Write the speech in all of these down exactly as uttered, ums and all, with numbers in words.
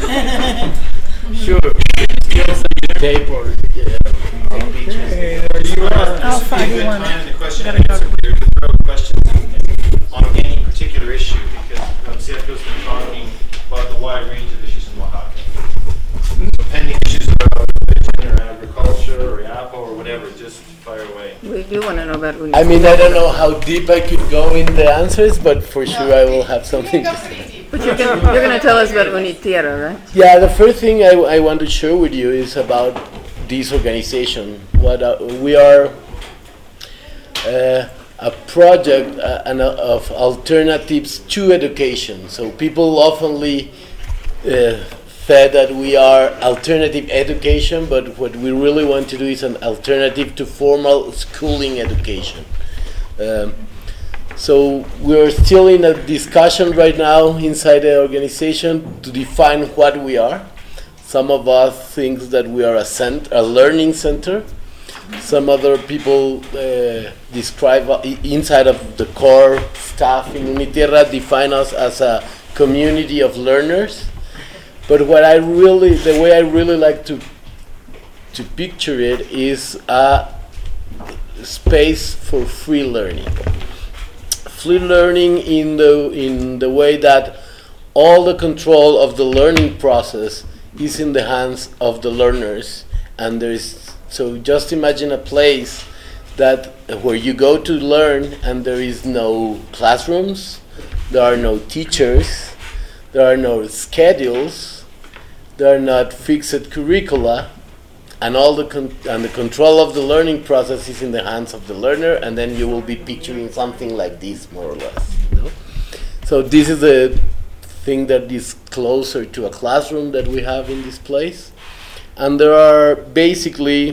Sure. Skills that you tape or yeah. Okay, there you are. How far do you want Time it? the question Gotta and go. answer period to throw questions on any particular issue, because um, Sergio's been talking about the wide range of issues in Oaxaca. So pending issues about religion or agriculture or I A P O or whatever, just fire away. We do want to know about Unity. I mean, I don't know how deep I could go in the answers, but for sure I will have something to say. But you can, you're going to tell us about Unitierra, right? Yeah, the first thing I, I want to share with you is about this organization. What uh, we are uh, a project uh, and, uh, of alternatives to education. So people oftenly uh, said that we are alternative education, but what we really want to do is an alternative to formal schooling education. Um, so we're still in a discussion right now inside the organization to define what we are. Some of us think that we are a, cent- a learning center. Some other people uh, describe uh, inside of the core staff in Unitierra define us as a community of learners. But what I really, the way I really like to to picture it is a space for free learning. Free learning in the in the way that all the control of the learning process is in the hands of the learners, and there's so just imagine a place that where you go to learn and there is no classrooms, there are no teachers, there are no schedules, there are not fixed curricula, and all the con- and the control of the learning process is in the hands of the learner, and then you will be picturing something like this more or less. You know? So this is the thing that is closer to a classroom that we have in this place. And there are basically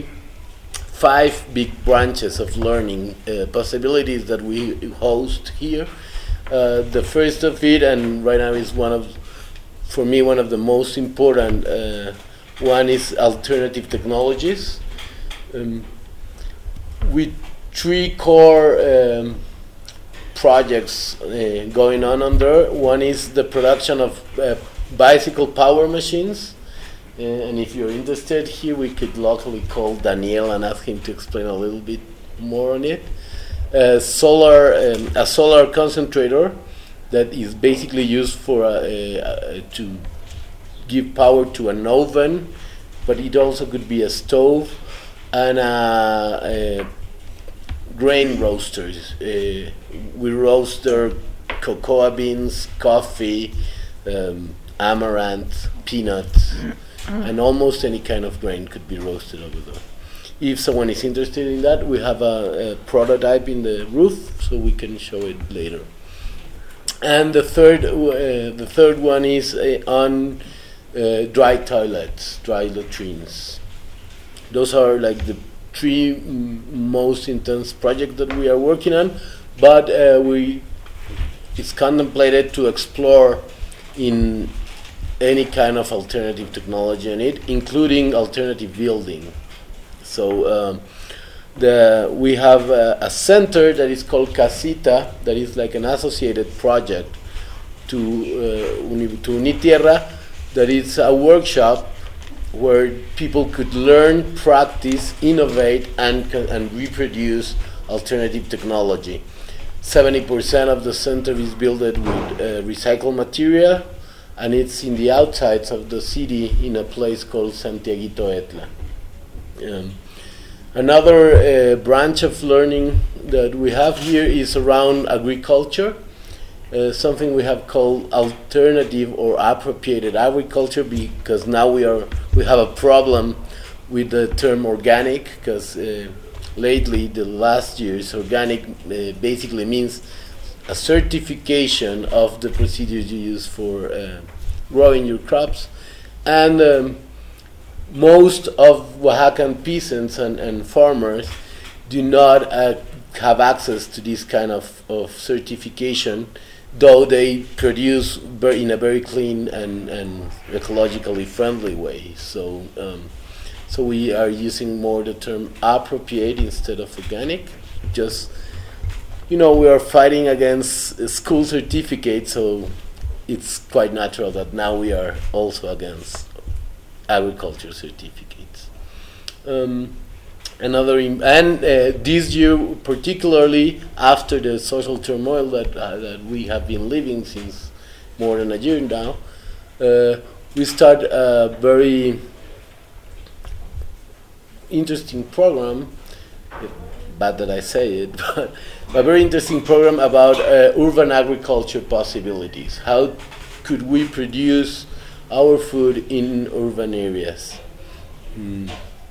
five big branches of learning uh, possibilities that we host here. Uh, the first of it, and right now is one of, for me, one of the most important, uh, one is alternative technologies. Um, with three core um, projects uh, going on on there. One is the production of uh, bicycle power machines. Uh, and if you're interested here, we could locally call Daniel and ask him to explain a little bit more on it. Uh, solar, um, a solar concentrator that is basically used for uh, uh, to give power to an oven, but it also could be a stove and a, a grain roasters. Uh, we roast their cocoa beans, coffee, um, amaranth, peanuts, and almost any kind of grain could be roasted over there. If someone is interested in that, we have a, a prototype in the roof, so we can show it later. And the third, uh, the third one is uh, on uh, dry toilets, dry latrines. Those are like the three m- most intense projects that we are working on, but uh, we it's contemplated to explore in any kind of alternative technology in it, including alternative building. So um, the we have a, a center that is called Casita, that is like an associated project to uh, Uni- to Unitierra, that is a workshop where people could learn, practice, innovate, and co- and reproduce alternative technology. seventy percent of the center is built with uh, recycled material, and it's in the outsides of the city in a place called Santiaguito Etla. Um, another uh, branch of learning that we have here is around agriculture, uh, something we have called alternative or appropriated agriculture, because now we are we have a problem with the term organic, because uh, lately, the last years, organic uh, basically means a certification of the procedures you use for uh, growing your crops. And um, most of Oaxacan peasants and, and farmers do not uh, have access to this kind of, of certification, though they produce ver- in a very clean and, and ecologically friendly way. So, um, so we are using more the term appropriate instead of organic. Just, you know, we are fighting against uh, school certificates, so it's quite natural that now we are also against agriculture certificates. Um, another im- and uh, this year, particularly after the social turmoil that uh, that we have been living since more than a year now, uh, we start a very interesting program. Bad that I say it, but a very interesting program about uh, urban agriculture possibilities. How could we produce our food in urban areas? Mm.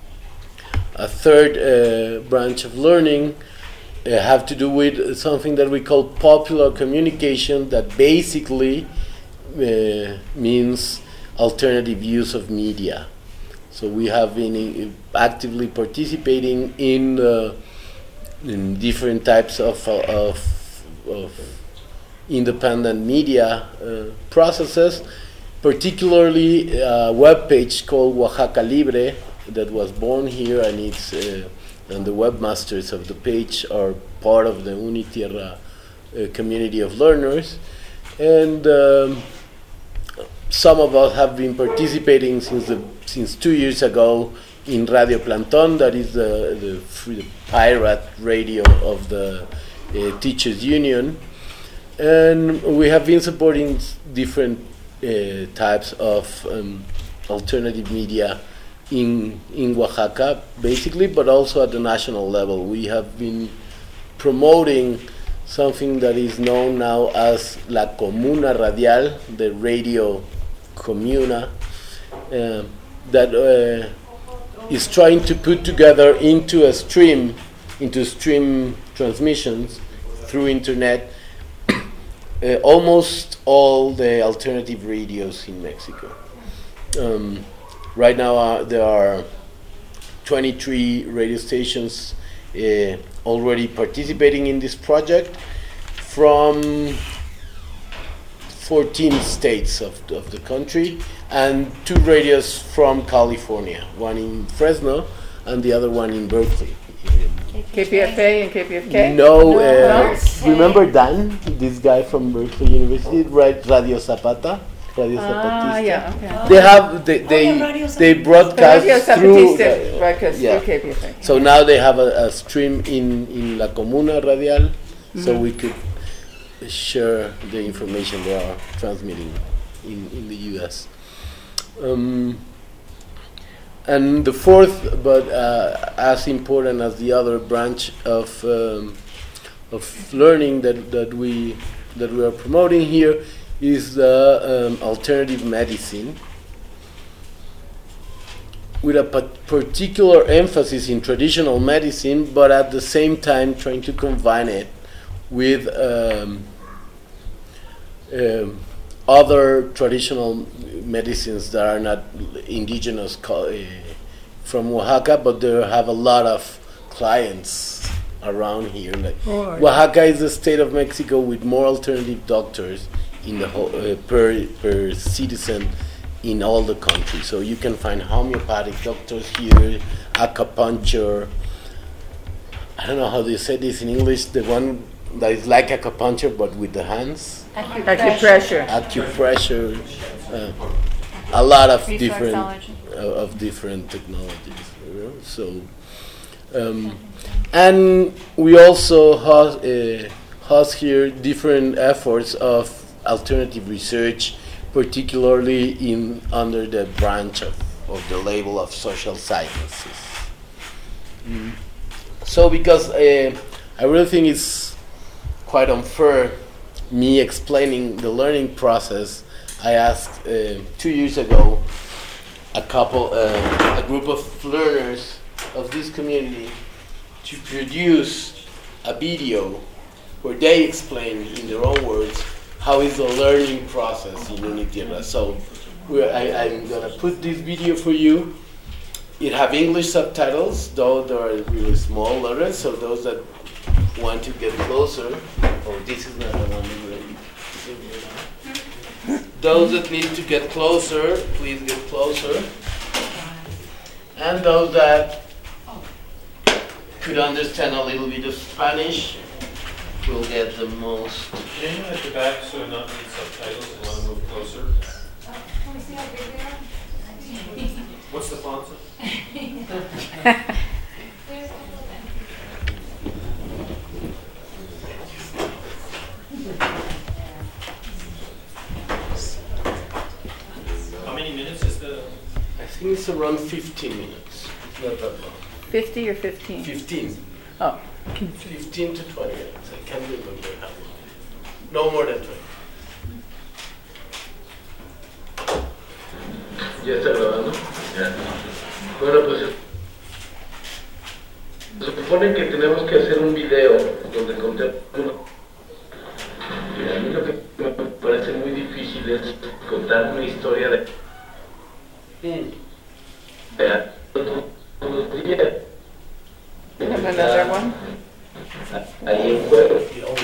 A third uh, branch of learning uh, have to do with something that we call popular communication, that basically uh, means alternative use of media. So we have been uh, actively participating in uh, in different types of, uh, of, of independent media uh, processes, particularly a web page called Oaxaca Libre that was born here, and it's uh, and the webmasters of the page are part of the Unitierra uh, community of learners, and um, some of us have been participating since the since two years ago in Radio Planton, that is the, the, free, the pirate radio of the uh, Teachers Union. And we have been supporting different uh, types of um, alternative media in, in Oaxaca, basically, but also at the national level. We have been promoting something that is known now as La Comuna Radial, the radio comuna, uh, that uh, is trying to put together into a stream, into stream transmissions through internet, uh, almost all the alternative radios in Mexico. Um, right now uh, there are twenty-three radio stations uh, already participating in this project from fourteen states of, of the country, and two radios from California, one in Fresno and the other one in Berkeley. K P F A and K P F K? No, uh, remember Dan, this guy from Berkeley University, right? Radio Zapata, Radio Ah, Zapatista. yeah, okay. They have they they, yeah, Radio they Zapatista. broadcast Radio through Zapatista the- broadcast yeah. through K P F A. So now they have a, a stream in in La Comuna Radial, so we could share the information they are transmitting in, in the U S. Um, and the fourth, but uh, as important as the other branch of um, of learning that, that we that we are promoting here, is the um, alternative medicine, with a pat- particular emphasis in traditional medicine, but at the same time trying to combine it with um, um, other traditional medicines that are not indigenous co- uh, from Oaxaca, but they have a lot of clients around here. Like Right. Oaxaca is the state of Mexico with more alternative doctors in the whole, uh, per per citizen in all the country. So you can find homeopathic doctors here, acupuncture. I don't know how they say this in English. The one that is like acupuncture but with the hands. Acupressure. Acupressure, uh, a lot of different Reflexology. uh, of different technologies. You know? So, um, and we also host, uh, host here different efforts of alternative research, particularly in under the branch of, of the label of social sciences. Mm. So, because uh, I really think it's quite unfair me explaining the learning process, I asked uh, two years ago a couple, uh, a group of learners of this community to produce a video where they explain in their own words how is the learning process in Unitierra. So we're, I, I'm gonna put this video for you. It have English subtitles, though they are really small letters, so those that want to get closer, oh, this is not the one that we're Those that need to get closer, please get closer. And those that could understand a little bit of Spanish will get the most. Can you at the back so not need subtitles? little closer. Can we see how big they are? What's the font? There's a couple of them. How many minutes is the? I think it's around fifteen minutes. It's not that long. Fifty or fifteen? fifteen. Oh, fifteen to twenty minutes. I can't remember how long. No more than twenty. ¿Ya está grabando? Ya. Bueno, pues se supone que tenemos que hacer un video donde contemos. Y a mí lo que me parece muy difícil es contar una historia de. de todos los días. have another one? Ahí en juego.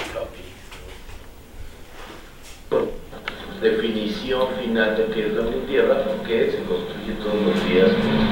Definición final de qué es la mi tierra, porque se construye todos los días.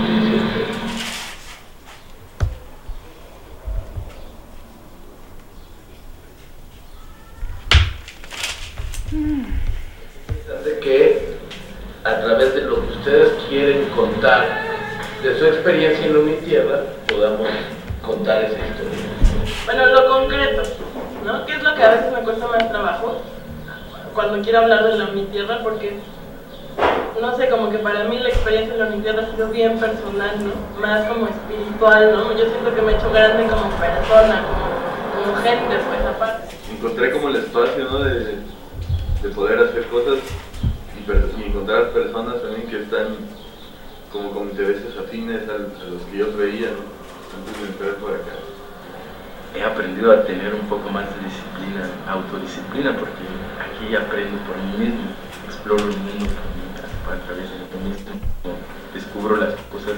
De que a través de lo que ustedes quieren contar de su experiencia en mi tierra, podamos contar esa historia. Bueno, lo concreto, ¿no? ¿Qué es lo que a veces me cuesta más trabajo cuando quiero hablar de la mi tierra? Porque, no sé, como que para mí la experiencia de la mi tierra ha sido bien personal, ¿no? Más como espiritual, ¿no? Yo siento que me he hecho grande como persona, como, como gente, pues, aparte. Encontré como el espacio, ¿no? De, de poder hacer cosas y, per y encontrar personas también que están como con intereses afines a, a los que yo veía, ¿no? Antes de entrar por acá. He aprendido a tener un poco más de disciplina, autodisciplina, porque aquí aprendo por mí mismo, exploro el mundo por mí, a través de mí mismo, descubro las cosas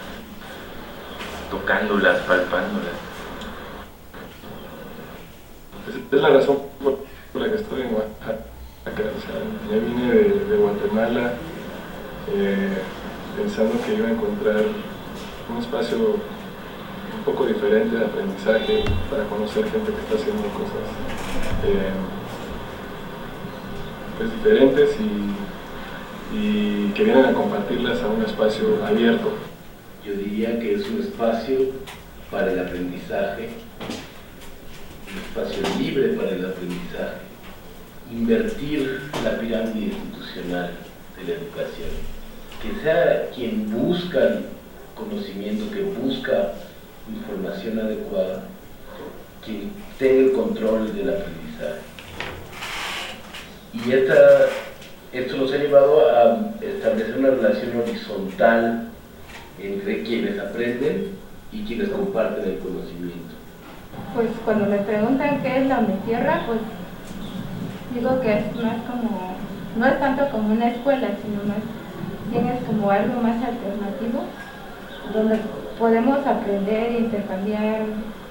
tocándolas, palpándolas. Es, es la razón por, por la que estoy en Oaxaca. O sea, ya vine de, de Guatemala eh, pensando que iba a encontrar un espacio un poco diferente de aprendizaje para conocer gente que está haciendo cosas eh, pues diferentes y, y que vienen a compartirlas a un espacio abierto. Yo diría que es un espacio para el aprendizaje, un espacio libre para el aprendizaje, invertir la pirámide institucional de la educación, que sea quien busca conocimiento, que busca información adecuada, quien tenga el control del aprendizaje. Y esta, esto nos ha llevado a establecer una relación horizontal entre quienes aprenden y quienes comparten el conocimiento. Pues cuando me preguntan qué es la mi tierra, pues digo que es más como, no es tanto como una escuela, sino más tienes como algo más alternativo, donde podemos aprender e intercambiar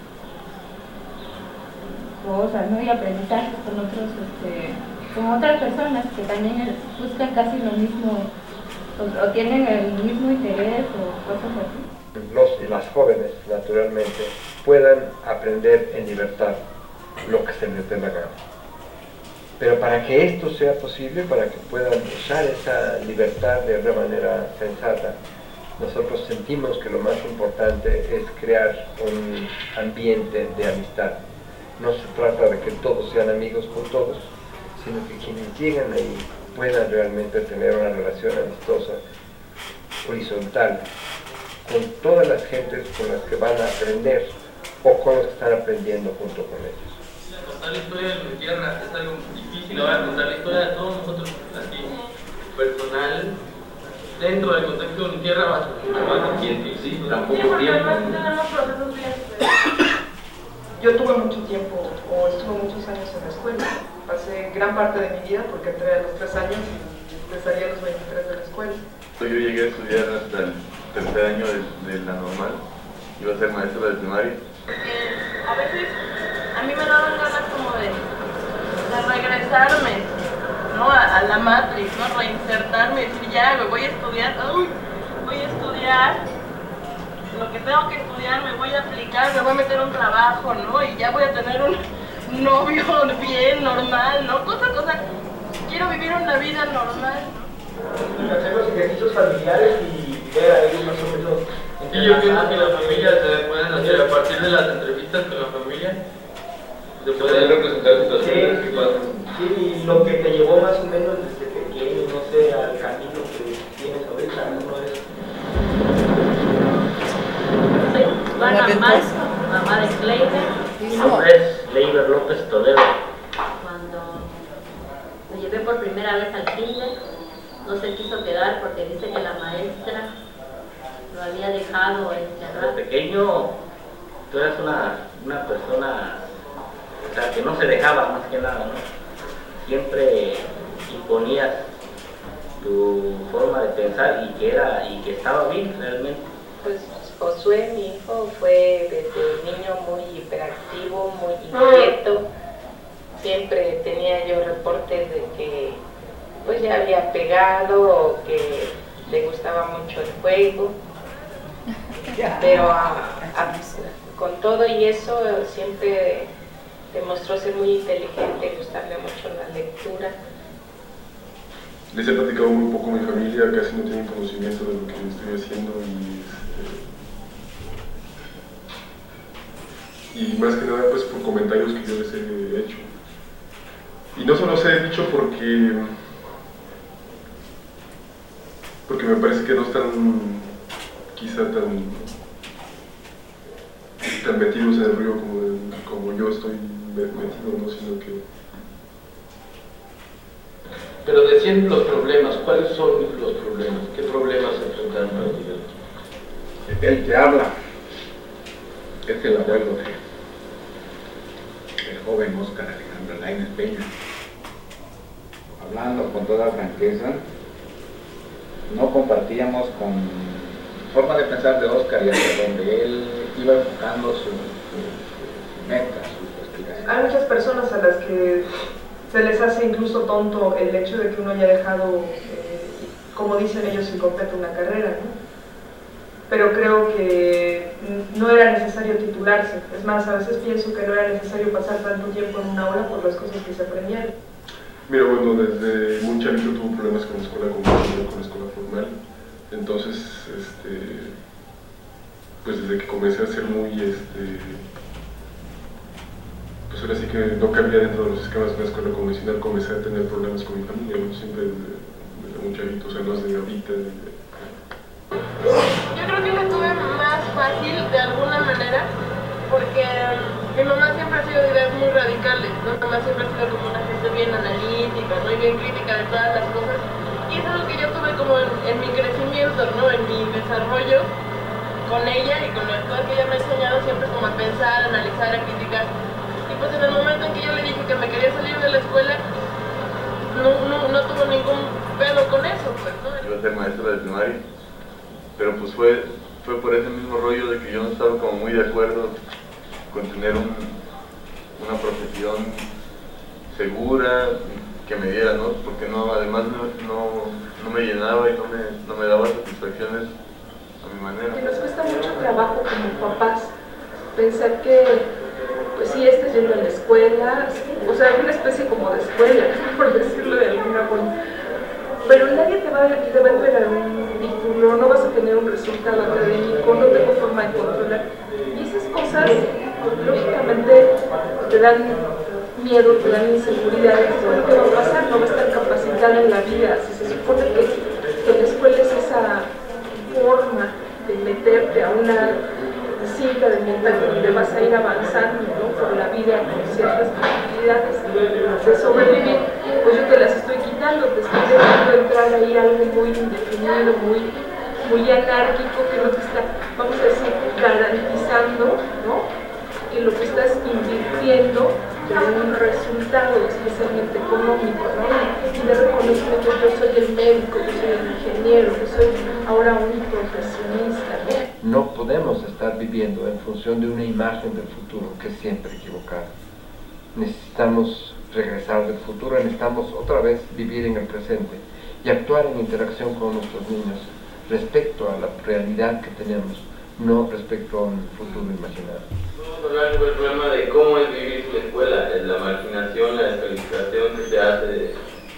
cosas, ¿no? Y aprendizajes con otros, este, con otras personas que también buscan casi lo mismo, o, o tienen el mismo interés o cosas así. Los y las jóvenes, naturalmente, puedan aprender en libertad lo que se les dé la gana. Pero para que esto sea posible, para que puedan usar esa libertad de una manera sensata, nosotros sentimos que lo más importante es crear un ambiente de amistad. No se trata de que todos sean amigos con todos, sino que quienes llegan ahí puedan realmente tener una relación amistosa, horizontal, con todas las gentes con las que van a aprender o con los que están aprendiendo junto con ellos. Contar la historia de mi tierra es algo difícil, ahora contar la historia de todos nosotros, así, personal, dentro del contexto de mi tierra, más, más reciente, sí, tampoco sí, porque tiempo. además tenemos procesos bien. Yo tuve mucho tiempo, o estuve muchos años en la escuela, pasé gran parte de mi vida, porque entré a los tres años y empezaría a los veintitrés de la escuela. Yo llegué a estudiar hasta el tercer año de, de la normal, iba a ser maestro de primaria. Eh, a veces a mí me daban ganas como de, de regresarme, ¿no? A, a la Matrix, ¿no? Reinsertarme y decir, ya, me voy a estudiar, uy, voy a estudiar lo que tengo que estudiar, me voy a aplicar, me voy a meter un trabajo, ¿no? Y ya voy a tener un novio bien, normal, ¿no? Cosa, cosa, quiero vivir una vida normal. Hacer los ejercicios familiares y ver a ellos más o menos. Sí, yo pienso que las familias se pueden hacer a partir de las entrevistas con la familia. Se pueden representar situaciones que pasan. Sí, y lo que te llevó más o menos desde pequeño, no sé, al camino que tienes ahorita, ¿no? Es... Soy Juana Más, mamá de Kleiber. Mi nombre es Kleiber López Toledo. Cuando me llevé por primera vez al kinder, no se quiso quedar porque dice que la maestra lo había dejado encerrado. Desde pequeño, tú eras una, una persona, o sea, que no se dejaba más que nada, ¿no? Siempre imponías tu forma de pensar y que era y que estaba bien realmente. Pues Josué, mi hijo, fue desde niño muy hiperactivo, muy inquieto. Siempre tenía yo reportes de que pues ya había pegado o que le gustaba mucho el juego. Pero a, a, con todo y eso siempre demostró ser muy inteligente, gustarle mucho la lectura. Les he platicado muy poco a mi familia, casi no tienen conocimiento de lo que estoy haciendo y, este, y más que nada pues por comentarios que yo les he hecho. Y no solo se he dicho porque, porque me parece que no están quizá tan, tan metidos en el río como, como yo estoy metido, ¿no? Sino que... Pero decían los problemas, ¿cuáles son los problemas? ¿Qué problemas se enfrentaron para ti? El que habla es el abuelo de el joven Óscar Alejandro Lainez Peña. Hablando con toda franqueza, no compartíamos con forma de pensar de Óscar y hacia donde él iba enfocando su, su, su meta, su investigación. Hay muchas personas a las que se les hace incluso tonto el hecho de que uno haya dejado, eh, como dicen ellos, incompleta una carrera, ¿no? Pero creo que no era necesario titularse. Es más, a veces pienso que no era necesario pasar tanto tiempo en una aula por las cosas que se aprendían. Mira, bueno, desde muy chavito tuve problemas con la escuela convencional, con la escuela formal. Entonces, este, pues desde que comencé a ser muy, este, pues ahora sí que no cabía dentro de los esquemas de la escuela convencional, comencé a tener problemas con mi familia, ¿no? Siempre desde, desde muy chavito, o sea, no desde ahorita. Desde... Yo creo que lo tuve más fácil de alguna manera, porque mi mamá siempre ha sido de ideas muy radicales, ¿no? Mi mamá siempre ha sido como una gente bien analítica, ¿no? Y bien crítica de todas las cosas. Y eso es lo que yo tuve como en, en mi crecimiento, ¿no? En mi desarrollo con ella y con las cosas que ella me ha enseñado siempre como a pensar, a analizar, a criticar. Y pues en el momento en que yo le dije que me quería salir de la escuela, no, no, no tuvo ningún pedo con eso, pues, ¿no? Iba a ser maestra de primaria, pero pues fue, fue por ese mismo rollo de que yo no estaba como muy de acuerdo con tener un, una profesión segura, que me diera, ¿no? Porque no, además no, no, no me llenaba y no me, no me daba satisfacciones a mi manera. Y nos cuesta mucho trabajo como papás pensar que, pues sí, estás yendo a la escuela, o sea, una especie como de escuela, por decirlo de alguna forma, pero nadie te va, te va a entregar un título, no vas a tener un resultado académico, no tengo forma de controlar. Y esas cosas, lógicamente, te dan miedo, te dan inseguridades, ¿qué va a pasar? No va a estar capacitada en la vida. Si se supone que, que la escuela es esa forma de meterte a una cinta de mental donde vas a ir avanzando, ¿no? Por la vida con ciertas posibilidades de sobrevivir, pues yo te las estoy quitando, te estoy dejando entrar ahí algo muy indefinido, muy, muy anárquico, que no te está, vamos a decir, garantizando, ¿no? Que lo que estás invirtiendo de un resultado especialmente económico, ¿no? Y de reconocimiento, yo soy el médico, yo soy el ingeniero, yo soy ahora un profesionista, ¿no? No podemos estar viviendo en función de una imagen del futuro que es siempre equivocada. Necesitamos regresar del futuro, necesitamos otra vez vivir en el presente y actuar en interacción con nuestros niños respecto a la realidad que tenemos, no respecto a un futuro imaginario. Vamos a hablar sobre el problema de cómo es vivir en la escuela, la marginación, la descalificación que se hace de,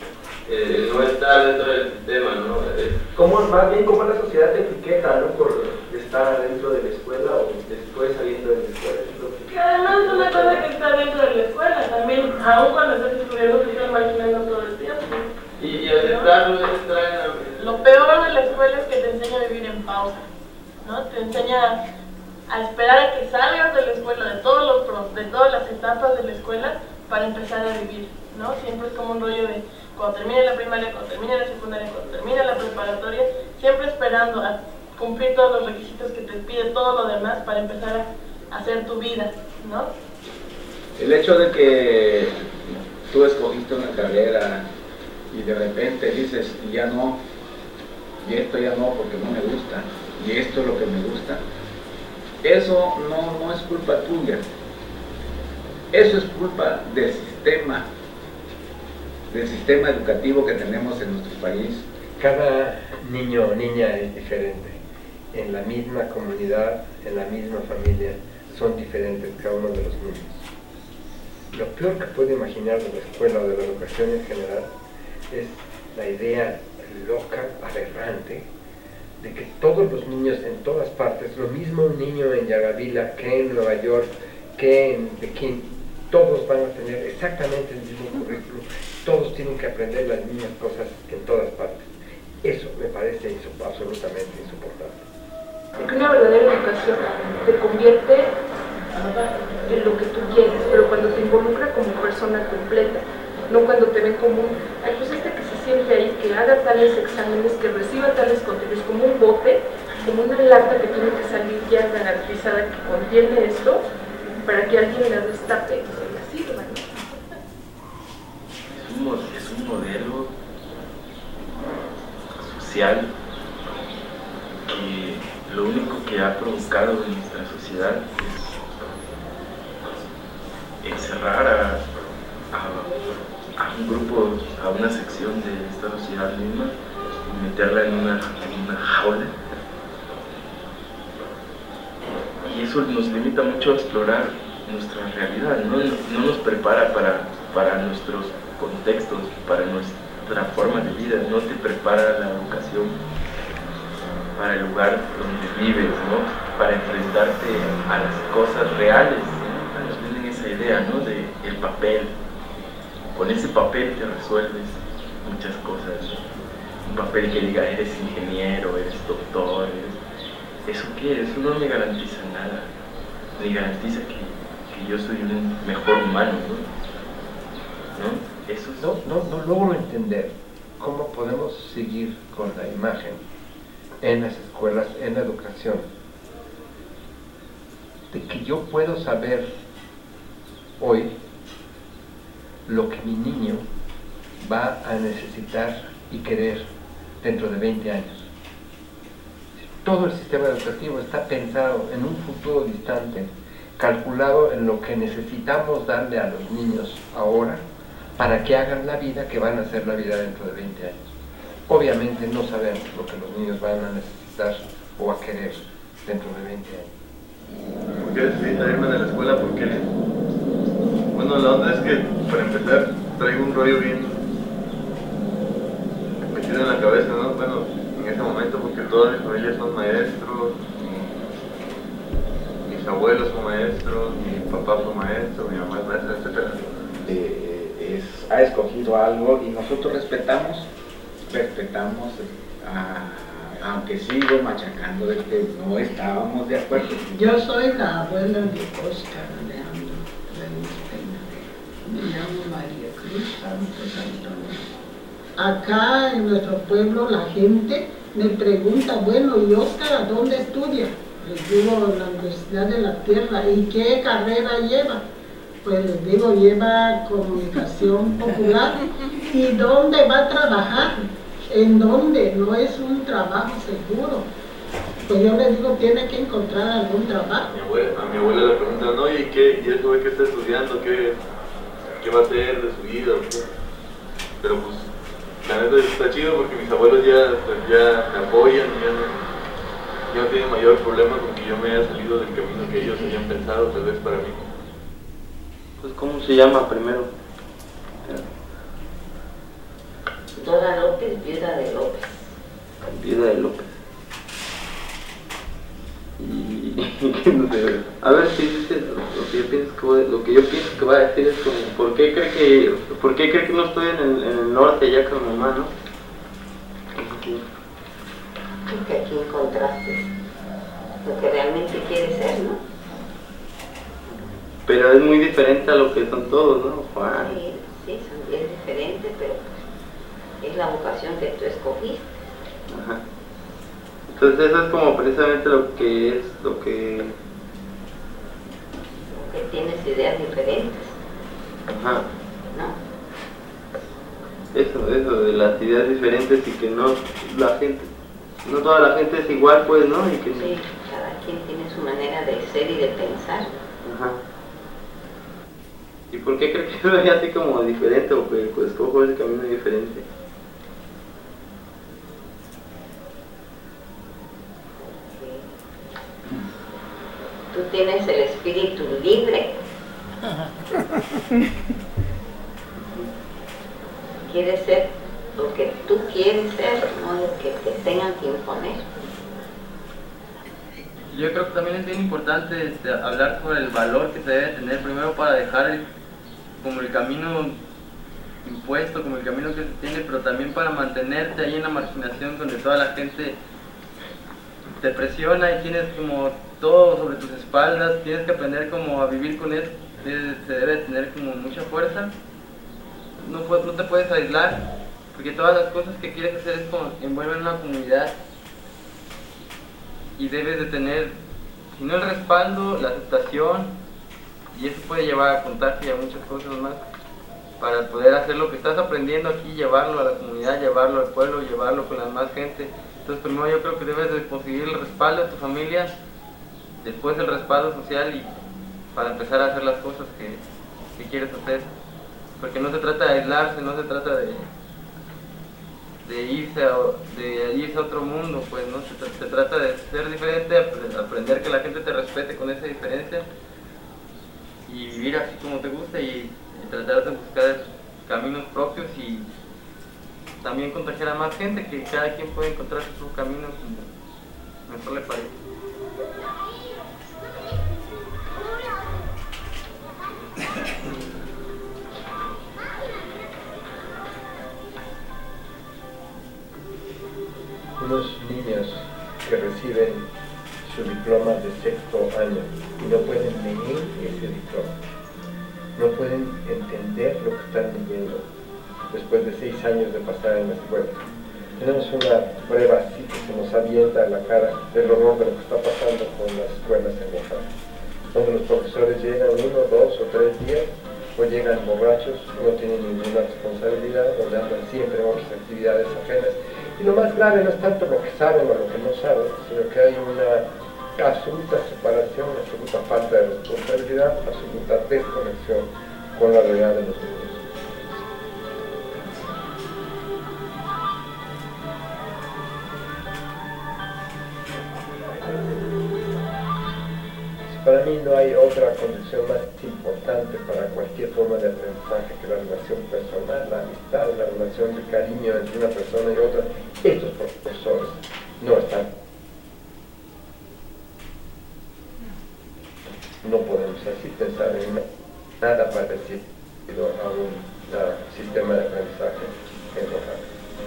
eh, no está dentro del sistema, ¿no? Eh, ¿Cómo, más bien, cómo la sociedad te etiqueta, ¿no? Por estar dentro de la escuela o después saliendo de la escuela? Que además es una cosa que está dentro de la escuela, también, aún cuando estás estudiando, te estás imaginando todo el tiempo. Y, y aceptarlo es extraño. Lo peor de la escuela es que te enseña a vivir en pausa, ¿no? Te enseña a esperar a que salgas de la escuela, de, todos los, pro- de todas las etapas de la escuela, para empezar a vivir, ¿no? Siempre es como un rollo de cuando termine la primaria, cuando termine la secundaria, cuando termine la preparatoria, siempre esperando a cumplir todos los requisitos que te pide todo lo demás para empezar a hacer tu vida, ¿no? El hecho de que tú escogiste una carrera y de repente dices, ya no, y esto ya no porque no me gusta, y esto es lo que me gusta, eso no, no es culpa tuya, eso es culpa del sistema, del sistema educativo que tenemos en nuestro país. Cada niño o niña es diferente, en la misma comunidad, en la misma familia, son diferentes cada uno de los niños. Lo peor que puedo imaginar de la escuela o de la educación en general es la idea loca, aberrante, de que todos los niños en todas partes, lo mismo un niño en Yagavila que en Nueva York, que en Pekín, todos van a tener exactamente el mismo currículum, todos tienen que aprender las mismas cosas en todas partes. Eso me parece insup- absolutamente insoportable. Porque una verdadera educación te convierte en lo que tú quieres, pero cuando te involucra como persona completa, no cuando te ven como un, ay, pues este que se siente ahí, que haga tales exámenes, que reciba tales contenidos, como un bote, como una lata que tiene que salir ya garantizada que contiene esto, para que alguien la destape y se la sirva, ¿no? Es un, mo- es un modelo social que lo único que ha provocado en nuestra sociedad es encerrar a, a, a un grupo, a una sección de esta sociedad misma y meterla en una, en una jaula. Y eso nos limita mucho a explorar nuestra realidad, no, no nos prepara para, para nuestros contextos, para nuestra forma de vida, no te prepara la educación para el lugar donde vives, ¿no? Para enfrentarte a las cosas reales, ¿no? Nos venden esa idea, ¿no? De el papel. Con ese papel te resuelves muchas cosas, ¿no? Un papel que diga eres ingeniero, eres doctor, eres... ¿Eso qué? Eso no me garantiza nada, me garantiza que, que yo soy un mejor humano, ¿no? ¿No? Eso es... No, no, no logro entender cómo podemos seguir con la imagen en las escuelas, en la educación, de que yo puedo saber hoy lo que mi niño va a necesitar y querer dentro de veinte años. Todo el sistema educativo está pensado en un futuro distante, calculado en lo que necesitamos darle a los niños ahora para que hagan la vida que van a hacer la vida dentro de veinte años. Obviamente no sabemos lo que los niños van a necesitar o a querer dentro de veinte años. ¿Por qué decidí salirme de la escuela? Porque, bueno, la onda es que, para empezar, traigo un rollo bien metido en la cabeza, ¿no? Bueno, en ese momento, porque toda mi familia son maestros, mi- mis abuelos son maestros, mi papá fue maestro, mi mamá es maestra, etcétera. Eh, es, ha escogido algo y nosotros respetamos, respetamos, a, aunque sigo machacando de que no estábamos de acuerdo. Yo soy la abuela de Oscar Leandro Reyes Peña. Me llamo María Cruz Santos Antonio. Acá en nuestro pueblo la gente me pregunta, bueno, ¿y Oscar a dónde estudia? Les digo, la Universidad de la Tierra. ¿Y qué carrera lleva? Pues les digo, lleva comunicación popular. ¿Y dónde va a trabajar? ¿En dónde? No es un trabajo seguro. Pues yo le digo, tiene que encontrar algún trabajo. Mi abuela, a mi abuela le preguntan, no, ¿y qué? ¿Y eso de qué está estudiando? ¿Qué, qué va a hacer de su vida? ¿O qué? Pero pues, la neta está chido porque mis abuelos ya, pues, ya me apoyan, ya no, ya no tienen mayor problema con que yo me haya salido del camino que ellos hayan pensado, tal vez para mí. Pues, ¿cómo se llama primero? Dora López, viuda de López. Viuda de López. Y no sé, a ver si dice lo, lo que yo pienso que voy, lo que yo pienso que va a decir es como ¿por qué cree que por qué cree que no estoy en el, en el norte allá con mi mamá, no? Porque aquí encontraste lo que realmente quieres ser, ¿no? Pero es muy diferente a lo que son todos, ¿no? Juan. Sí, sí, son, es diferente, pero es la vocación que tú escogiste. Ajá. Entonces eso es como precisamente lo que es, lo que... Que tienes ideas diferentes. Ajá. ¿No? Eso, eso, de las ideas diferentes y que no la gente, no toda la gente es igual, pues, ¿no? Y que sí, cada quien tiene su manera de ser y de pensar. Ajá. ¿Y por qué creo que soy así como diferente o que pues cojo ese camino diferente? Tú tienes el espíritu libre. Quieres ser lo que tú quieres ser, no lo que te tengan que imponer. Yo creo que también es bien importante este, hablar sobre el valor que se debe tener primero para dejar el, como el camino impuesto, como el camino que se tiene, pero también para mantenerte ahí en la marginación donde toda la gente te presiona y tienes como todo sobre tus espaldas, tienes que aprender como a vivir con eso, se debe tener como mucha fuerza, no, no te puedes aislar, porque todas las cosas que quieres hacer es como envuelven una comunidad y debes de tener, si no el respaldo, la aceptación, y eso puede llevar a contagio y a muchas cosas más, para poder hacer lo que estás aprendiendo aquí, llevarlo a la comunidad, llevarlo al pueblo, llevarlo con la más gente. Entonces primero yo creo que debes de conseguir el respaldo de tu familia, después el respaldo social y para empezar a hacer las cosas que, que quieres hacer, porque no se trata de aislarse, no se trata de, de, irse, a, de irse a otro mundo, pues no se, se trata de ser diferente, aprender que la gente te respete con esa diferencia y vivir así como te gusta y, y tratar de buscar caminos propios y también contagiar a más gente, que cada quien puede encontrar su camino como mejor le parece. Unos niños que reciben su diploma de sexto año y no pueden leer ese diploma, no pueden entender lo que están leyendo después de seis años de pasar en la escuela. Tenemos una prueba así que se nos avienta a la cara del horror de lo que está pasando con las escuelas en Oaxaca, donde los profesores llegan uno, dos o tres días o llegan borrachos, no tienen ninguna responsabilidad, donde andan siempre en otras actividades ajenas. Y lo más grave no es tanto lo que saben o lo que no saben, sino que hay una absoluta separación, absoluta falta de responsabilidad, absoluta desconexión con la realidad de los niños. Para mí no hay otra condición más importante para cualquier forma de aprendizaje que la relación personal, la amistad, la relación de cariño entre una persona y otra. Estos profesores no están. No podemos así pensar en nada parecido a un a, sistema de aprendizaje en Oaxaca.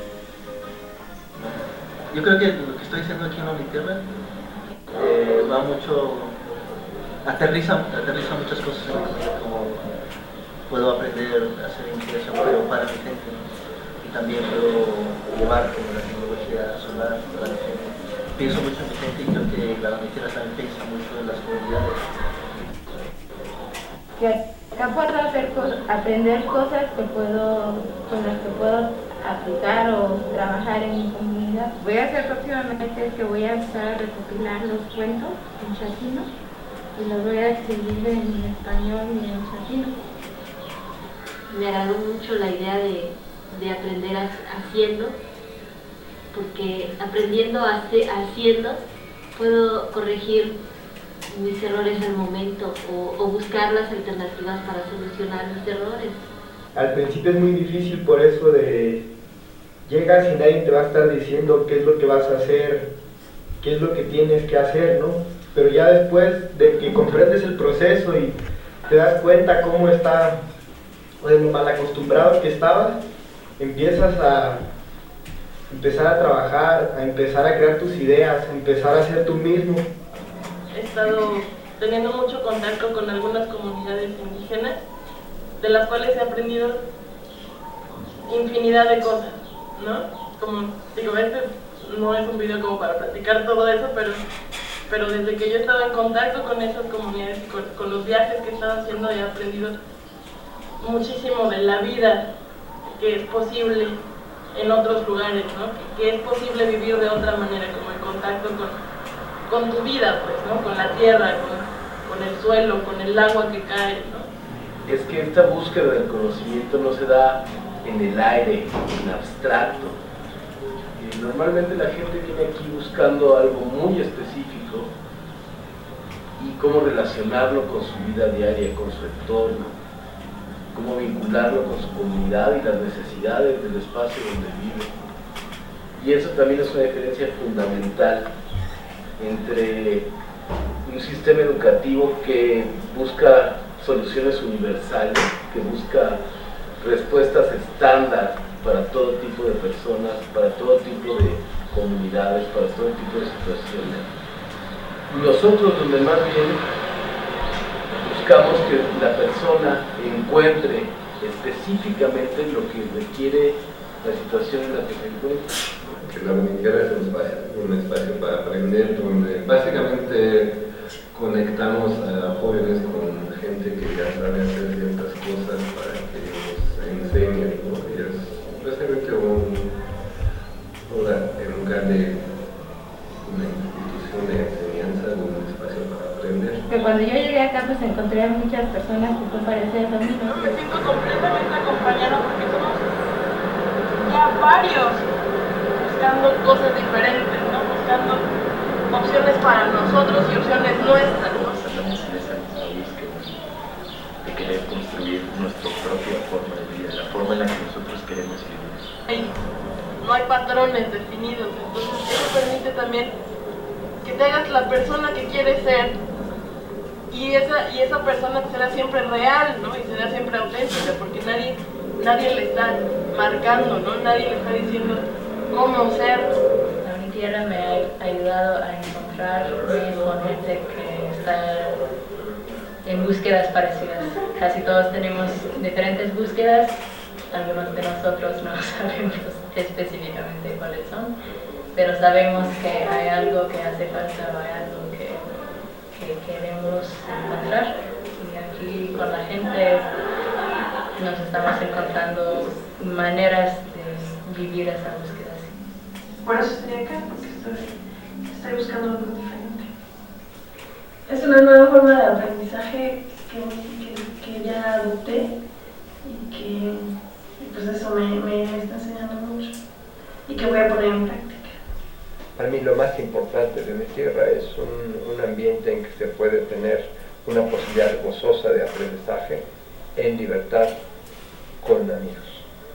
Yo creo que lo que estoy diciendo aquí en la Tierra eh, va mucho... Aterriza, aterriza muchas cosas en mi vida, como puedo aprender a hacer investigación pero para mi gente, ¿no? Y también puedo llevar como la tecnología solar para mi gente. Pienso mucho en mi gente y creo que la Tierra también piensa mucho en las comunidades. Que acá puedo hacer cosas, aprender cosas que puedo, con las que puedo aplicar o trabajar en mi comunidad. Voy a hacer próximamente que voy a empezar a recopilar los cuentos en chacino y los voy a escribir en español y en chacino. Me agradó mucho la idea de, de aprender haciendo, porque aprendiendo haciendo puedo corregir mis errores al momento o, o buscar las alternativas para solucionar mis errores. Al principio es muy difícil por eso de, llegas y nadie te va a estar diciendo qué es lo que vas a hacer, qué es lo que tienes que hacer, ¿no? Pero ya después de que comprendes el proceso y te das cuenta cómo está, de lo mal acostumbrado que estabas, empiezas a empezar a trabajar, a empezar a crear tus ideas, a empezar a ser tú mismo. He estado teniendo mucho contacto con algunas comunidades indígenas, de las cuales he aprendido infinidad de cosas, ¿no? Como digo, este no es un video como para platicar todo eso, pero, pero desde que yo he estado en contacto con esas comunidades y con, con los viajes que he estado haciendo, he aprendido muchísimo de la vida que es posible en otros lugares, ¿no? Que es posible vivir de otra manera, como en contacto con, con tu vida, pues, ¿no? Con la tierra, con, con el suelo, con el agua que cae, ¿no? Es que esta búsqueda del conocimiento no se da en el aire, en abstracto. Y normalmente la gente viene aquí buscando algo muy específico y cómo relacionarlo con su vida diaria, con su entorno, cómo vincularlo con su comunidad y las necesidades del espacio donde vive. Y eso también es una diferencia fundamental entre un sistema educativo que busca soluciones universales, que busca respuestas estándar para todo tipo de personas, para todo tipo de comunidades, para todo tipo de situaciones. Nosotros, donde más bien buscamos que la persona encuentre específicamente lo que requiere la situación en la que se encuentra. Que la Unitierra es un espacio, un espacio para aprender, donde básicamente conectamos a jóvenes con gente que ya sabe hacer ciertas cosas para que nos enseñen, ¿no? Y es básicamente un, un lugar de una institución de enseñanza, un espacio para aprender. Que cuando yo llegué acá pues encontré a muchas personas que son parecidas a mí, ¿no? Me siento completamente acompañada porque somos ya varios buscando cosas diferentes, ¿no? Buscando opciones para nosotros y opciones nuestras, ¿no? Estamos en esa misma búsqueda de querer construir nuestra propia forma de vida, la forma en la que nosotros queremos vivir. No hay patrones definidos, entonces eso permite también que te hagas la persona que quieres ser y esa, y esa persona será siempre real, ¿no? Y será siempre auténtica, porque nadie, nadie le está marcando, ¿no? Nadie le está diciendo cómo ser. La Unitierra me ha ayudado a encontrarme con gente que está en búsquedas parecidas. Casi todos tenemos diferentes búsquedas, algunos de nosotros no sabemos específicamente cuáles son, pero sabemos que hay algo que hace falta, hay algo que, que queremos encontrar, y aquí con la gente nos estamos encontrando maneras de vivir esa búsqueda. Por eso estoy acá, porque estoy, estoy buscando algo diferente. Es una nueva forma de aprendizaje que, que, que ya adopté y que pues eso me, me está enseñando mucho y que voy a poner en práctica. Para mí lo más importante de mi tierra es un, un ambiente en que se puede tener una posibilidad gozosa de aprendizaje en libertad con amigos.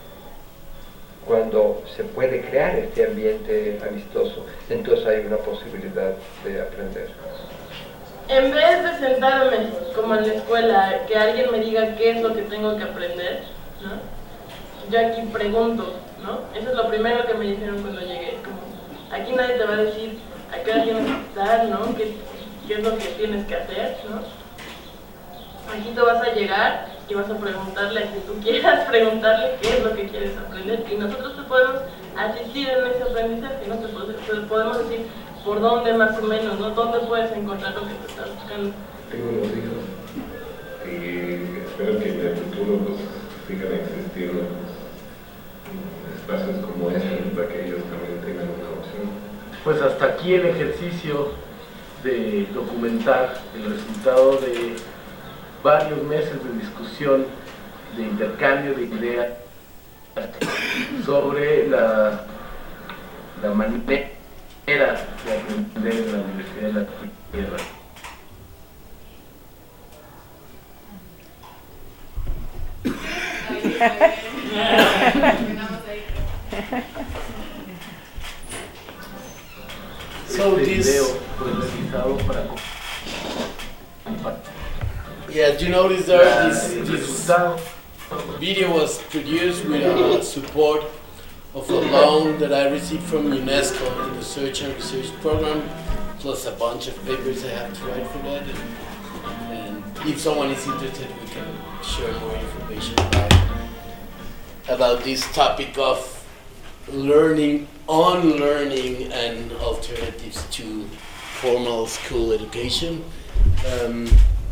Cuando se puede crear este ambiente amistoso, entonces hay una posibilidad de aprender. En vez de sentarme, como en la escuela, que alguien me diga qué es lo que tengo que aprender, ¿no? Yo aquí pregunto, ¿no? Eso es lo primero que me dijeron cuando llegué. Como, aquí nadie te va a decir a qué hora tienes que estar, ¿no? ¿Qué, qué es lo que tienes que hacer, ¿no? Aquí tú vas a llegar y vas a preguntarle a quien tú quieras, preguntarle qué es lo que quieres aprender, y nosotros te podemos asistir en ese aprendizaje, ¿no? Te, te podemos decir por dónde más o menos, ¿no? Dónde puedes encontrar lo que te estás buscando. Tengo unos hijos y espero que en el futuro pues sigan existiendo pues, espacios como este para que ellos también tengan una opción. Pues hasta aquí el ejercicio de documentar el resultado de varios meses de discusión, de intercambio de ideas sobre la, la manera de aprender en la Universidad de la Tierra. know this. Yeah, do you notice there this, this video was produced with uh, support of a loan that I received from UNESCO in the Search and Research Program, plus a bunch of papers I have to write for that. And, and if someone is interested, we can share more information about, about this topic of learning, unlearning, and alternatives to formal school education. Um,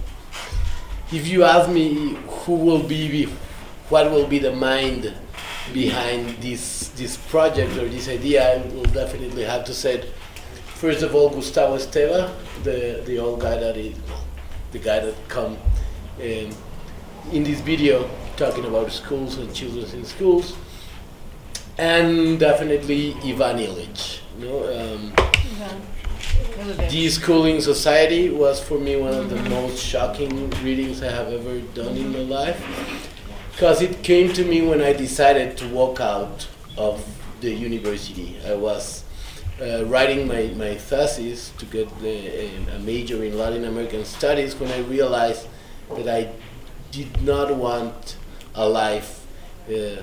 if you ask me who will be, what will be the mind behind this this project or this idea, I will definitely have to say, first of all, Gustavo Esteva, the the old guy that is, the guy that come um, in this video talking about schools and children in schools, and definitely Ivan Illich. You know, um, De-Schooling Society was for me one of the most shocking readings I have ever done in my life, because it came to me when I decided to walk out of the university. I was uh, writing my, my thesis to get the, uh, a major in Latin American Studies when I realized that I did not want a life uh,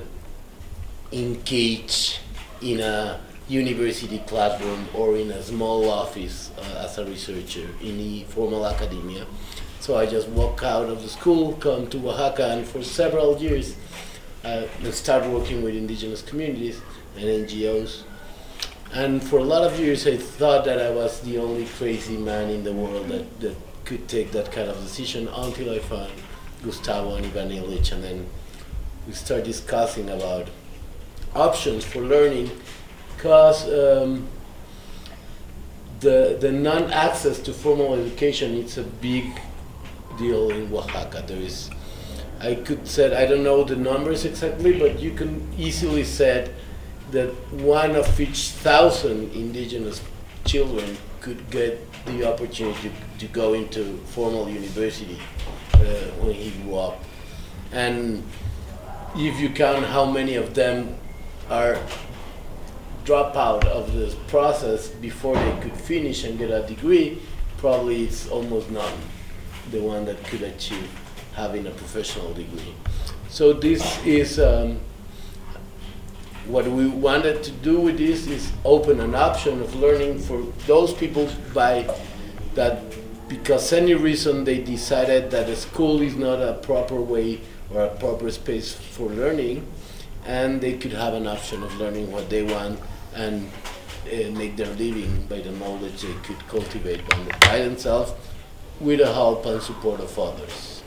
engaged in a university classroom or in a small office uh, as a researcher in the formal academia. So I just walked out of the school, come to Oaxaca, and for several years uh, I started working with indigenous communities and N G Os. And for a lot of years I thought that I was the only crazy man in the world that, that could take that kind of decision, until I found Gustavo and Ivan Illich, and then we started discussing about options for learning, because um, the, the non-access to formal education, it's a big deal in Oaxaca. There is, I could say, I don't know the numbers exactly, but you can easily say that one of each thousand indigenous children could get the opportunity to, to go into formal university uh, when he grew up. And if you count how many of them are drop out of this process before they could finish and get a degree, probably it's almost none, the one that could achieve having a professional degree. So this is, um, what we wanted to do with this is open an option of learning for those people by that, because any reason they decided that a school is not a proper way or a proper space for learning, and they could have an option of learning what they want and uh, make their living by the knowledge they could cultivate by, by themselves with the help and support of others.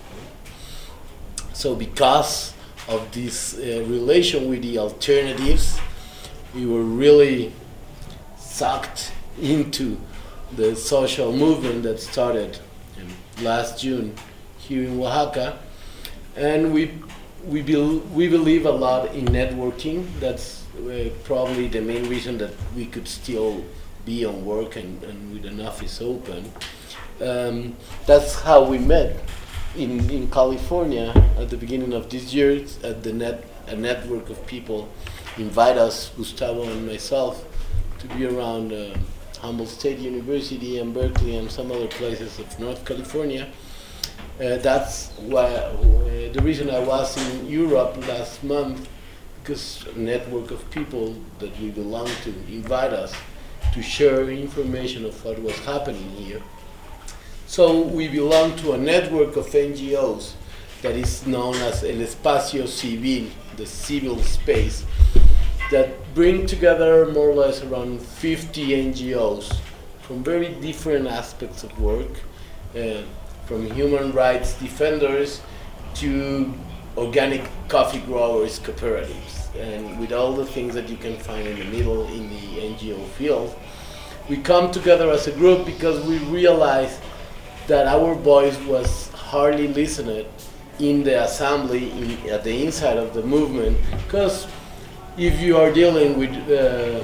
So because of this uh, relation with the alternatives, we were really sucked into the social movement that started in last June here in Oaxaca, and we we, be, we believe a lot in networking. That's uh, probably the main reason that we could still be on work and, and with an office open. Um, that's how we met in, in California at the beginning of this year. At the net, a network of people invite us, Gustavo and myself, to be around uh, Humboldt State University and Berkeley and some other places of North California. Uh, that's why uh, the reason I was in Europe last month, because a network of people that we belong to invite us to share information of what was happening here. So we belong to a network of N G Os that is known as El Espacio Civil, the civil space, that bring together more or less around fifty N G Os from very different aspects of work, uh, from human rights defenders to organic coffee growers cooperatives, and with all the things that you can find in the middle in the N G O field. We come together as a group because we realized that our voice was hardly listened in the assembly, in, at the inside of the movement, because if you are dealing with uh,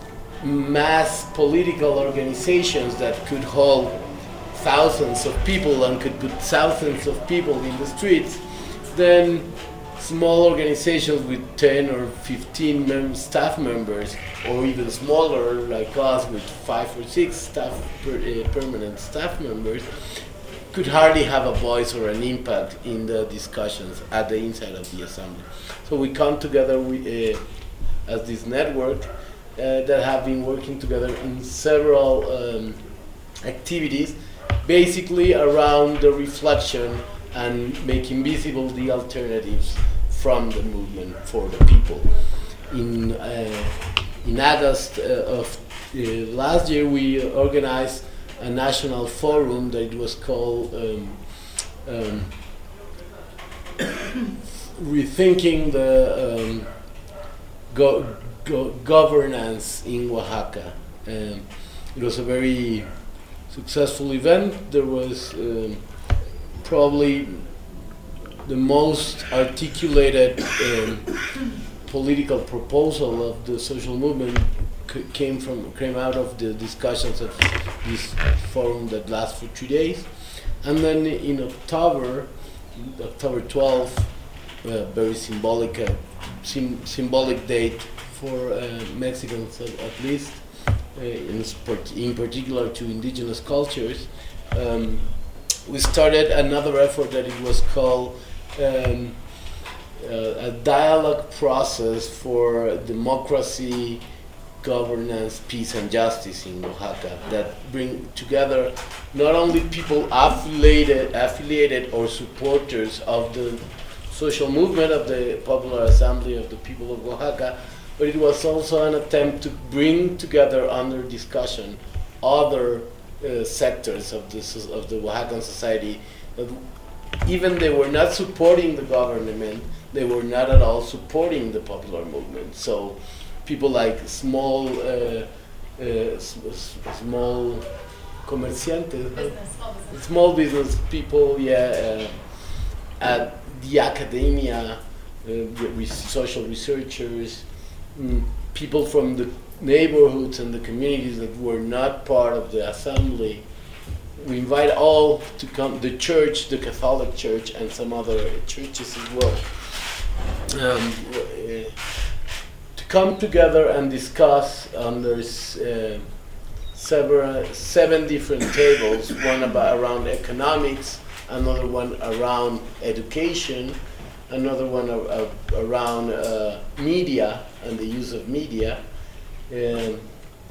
mass political organizations that could hold thousands of people and could put thousands of people in the streets, then small organizations with ten or fifteen mem staff members, or even smaller like us with five or six staff per, uh, permanent staff members, could hardly have a voice or an impact in the discussions at the inside of the assembly. So we come together with, uh, as this network uh, that have been working together in several um, activities, basically around the reflection and making visible the alternatives from the movement for the people. In, uh, in August uh, of uh, last year, we organized a national forum that was called um, um, Rethinking the um, go, go Governance in Oaxaca. Um, it was a very successful event. There was um, probably the most articulated um, political proposal of the social movement c came from came out of the discussions of this forum that lasts for two days, and then in October, October twelfth, uh, very symbolic, uh, sim symbolic date for uh, Mexicans at least, uh, in, in particular to indigenous cultures. Um, we started another effort that it was called um, uh, a dialogue process for democracy, governance, peace, and justice in Oaxaca, that bring together not only people affiliated, affiliated or supporters of the social movement of the Popular Assembly of the People of Oaxaca, but it was also an attempt to bring together under discussion other uh, sectors of the, of the Oaxacan society. Even they were not supporting the government, they were not at all supporting the popular movement. So people like small, uh, uh, small comerciantes, business, small, business. small business people, yeah, uh, at the academia, uh, re social researchers, mm, people from the neighborhoods and the communities that were not part of the assembly. We invite all to come, the church, the Catholic Church, and some other churches as well, um, uh, to come together and discuss under uh, several, seven different tables, one about around economics, another one around education, another one ar ar around uh, media and the use of media, and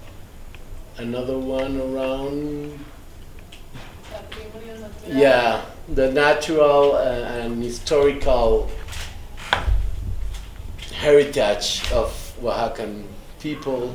another one around yeah, the natural uh, and historical heritage of Oaxacan people,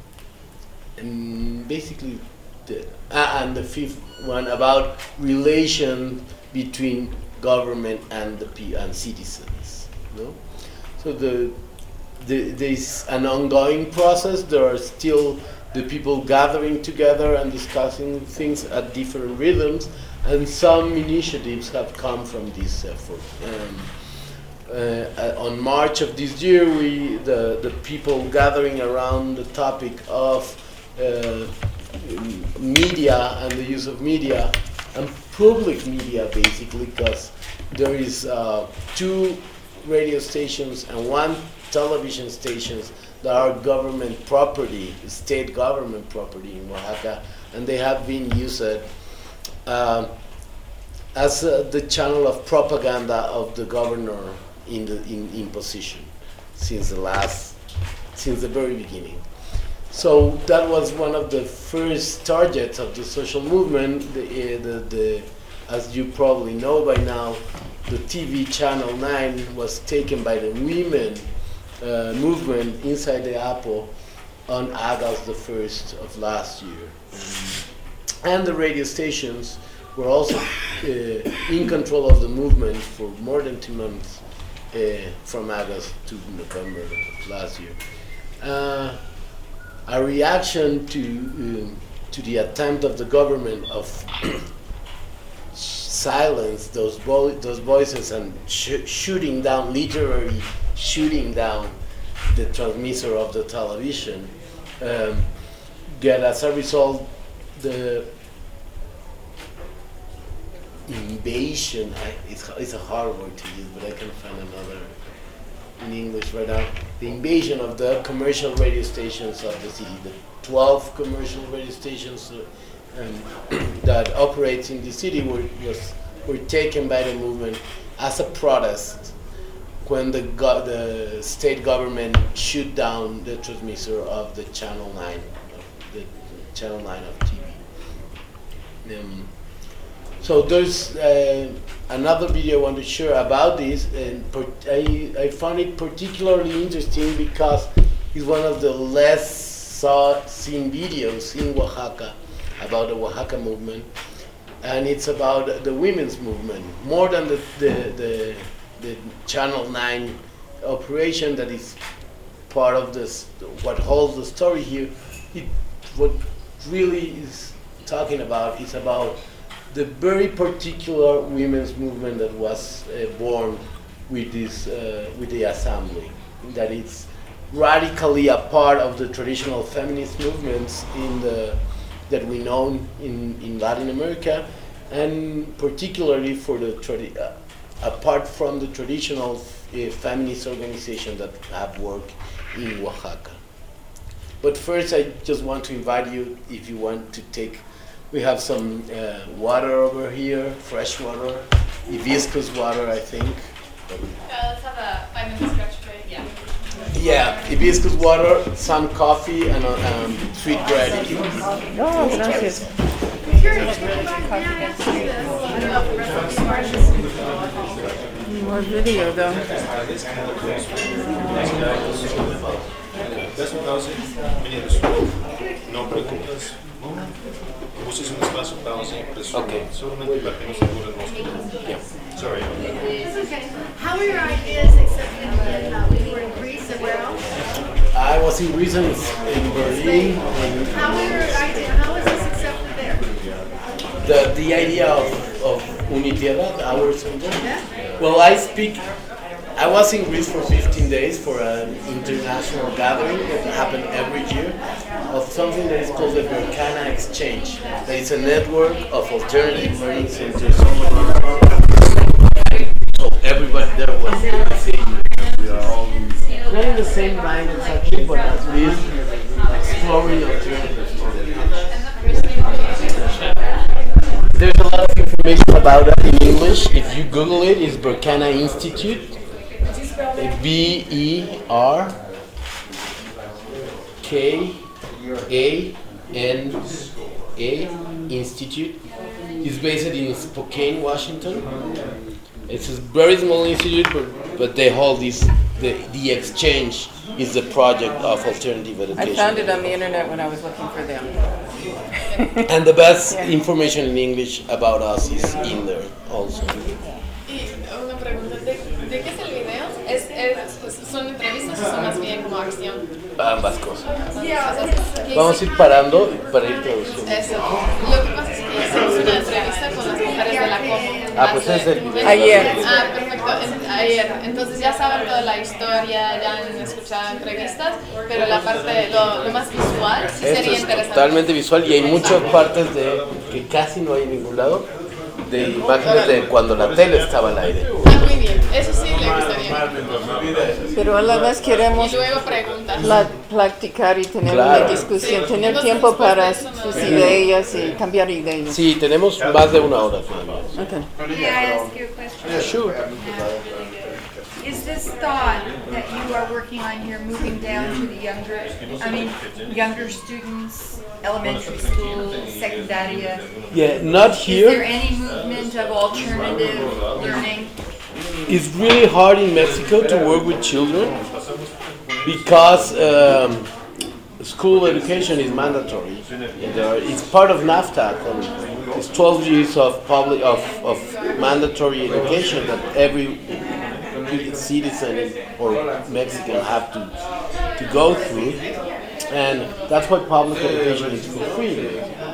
and basically the, uh, and the fifth one about relation between government and the pe and citizens. No? So the, the there's an ongoing process. There are still the people gathering together and discussing things at different rhythms, and some initiatives have come from this effort. Um, uh, on March of this year, we the the people gathering around the topic of uh, media and the use of media and public media, basically, because there is uh, two radio stations and one television stations that are government property, state government property in Oaxaca, and they have been used uh, as uh, the channel of propaganda of the governor in the in, in position since the last, since the very beginning. So that was one of the first targets of the social movement. The, uh, the, the, as you probably know by now, the T V channel nine was taken by the women uh, movement inside the Apo on August the first of last year. And the radio stations were also uh, in control of the movement for more than two months, uh, from August to November of last year. Uh, a reaction to um, to the attempt of the government of silence those vo those voices and sh shooting down, literally shooting down the transmitter of the television, um, get as a result the invasion. I, it's, it's a hard word to use, but I can find another in English right now, the invasion of the commercial radio stations of the city. The twelve commercial radio stations uh, um, that operates in the city were, was, were taken by the movement as a protest when the, go the state government shut down the transmitter of the Channel nine, the Channel nine of T V. Um, so there's uh, another video I want to share about this, and I, I found it particularly interesting because it's one of the less saw, seen videos in Oaxaca about the Oaxaca movement, and it's about the women's movement, more than the, the, the, the Channel nine operation that is part of this, what holds the story here. It, what really is talking about is about the very particular women's movement that was uh, born with this, uh, with the assembly, that it's radically a part of the traditional feminist movements in the, that we know in, in Latin America, and particularly for the tradi uh, apart from the traditional uh, feminist organizations that have worked in Oaxaca. But first, I just want to invite you, if you want to take, we have some uh, water over here, fresh water, hibiscus water, I think. Uh, let's have a five minute stretch break. Yeah. Yeah, hibiscus water, some coffee, and uh, um, sweet bread. No, gracias. More video though. No preocupes. Uses un espacio pausa y presión. Okay. Solamente para que no se ocurra el mosquito. Yeah. Sorry. It's okay. How were your ideas accepted in, uh, when you were in Greece and where else? I was in Greece and in Berlin. How were your ideas? How was this accepted there? The the idea of of Unitierra, our center. Yeah. Well, I speak. I was in Greece for fifteen days for an international gathering that happened every year of something that is called the Berkana Exchange. That is a network of alternative learning centers. So everybody there was in the same, we are all not in the same line exactly, but at least exploring alternatives for the There's a lot of information about that in English. If you Google it, it's Berkana Institute. B E R K A N A Institute. It's based in Spokane, Washington. It's a very small institute, but, but they hold this. The, the exchange is the project of alternative education. I found it on the internet when I was looking for them. And the best Yeah. information in English about us is in there also. Y una pregunta, ¿de, de qué es el video? ¿Es, es, ¿Son entrevistas o son más bien como acción? Ambas cosas. Yeah. Vamos a ir parando para ir traduciendo. Eso. Lo que pasa es que hicimos una entrevista con las mujeres de la Comu. Ah, pues ese es el video. Ayer. Ah, perfecto. En- ayer. Entonces ya saben toda la historia, ya han escuchado entrevistas, pero la parte, lo, lo más visual sí Esto sería es interesante. totalmente visual y hay muchas partes de que casi no hay en ningún lado de imágenes de cuando la tele estaba al aire. Ah, muy bien. Eso sí le gustaría. Pero a la vez queremos Y luego preguntas. pla- platicar y tener Claro. una discusión, Sí. tener Entonces, tiempo después para de eso nos sus vemos. ideas y cambiar ideas. Sí, tenemos más de una hora. Okay. May I ask you a question? Yeah, sure. Is this thought that you are working on here moving down to the younger, I mean, younger students, elementary school, secundaria? Yeah, not Is there here. any movement of alternative learning? It's really hard in Mexico to work with children because um, school education is mandatory. And there are- It's part of NAFTA. And it's twelve years of public of, of mandatory education that every citizen or Mexican have to to go through, and that's why public education is for free.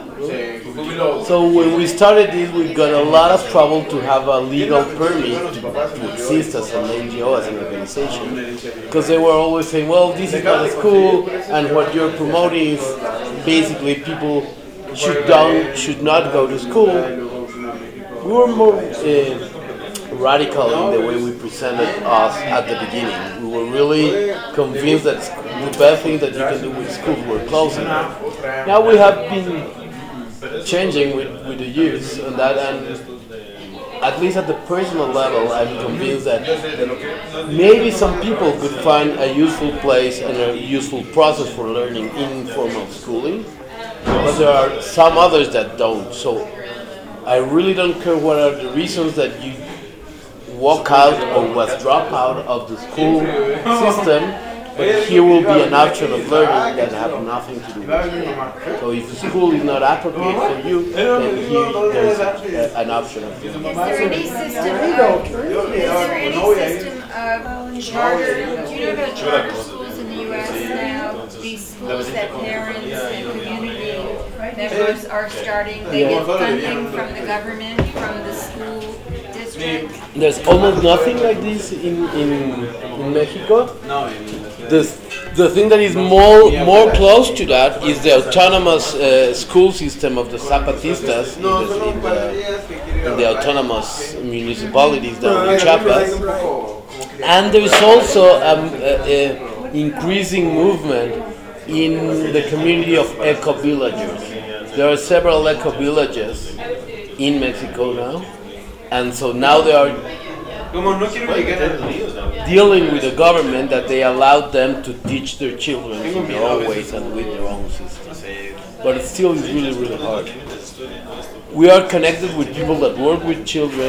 So when we started this, we got a lot of trouble to have a legal permit to, to exist as an N G O, as an organization, because they were always saying, well, this is not a school, and what you're promoting is basically people should down should not go to school. We were more uh, radical in the way we presented us at the beginning. We were really convinced that the best thing that you can do with schools were closing. Now we have been changing with, with the years, and that, and at least at the personal level, I'm convinced that, that maybe some people could find a useful place and a useful process for learning in formal schooling, but there are some others that don't. So I really don't care what are the reasons that you walk out or was drop out of the school system, but here will be an option of learning that have nothing to do with it. So if school is not appropriate for you, then here there's a, an option of learning. Is there any system of, is there any system of charter, do you know about charter schools in the U S now? These schools that parents and community members are starting, they get funding from the government, from the school district? There's almost nothing like this in, in, in Mexico. The, the thing that is more more close to that is the autonomous uh, school system of the Zapatistas in the, in the, in the autonomous municipalities down in Chiapas. And there is also an um, uh, uh, increasing movement in the community of eco-villagers. There are several eco-villages in Mexico now, and so now they are dealing with the government that they allowed them to teach their children in their own ways and with their own systems. But it still is really, really hard. We are connected with people that work with children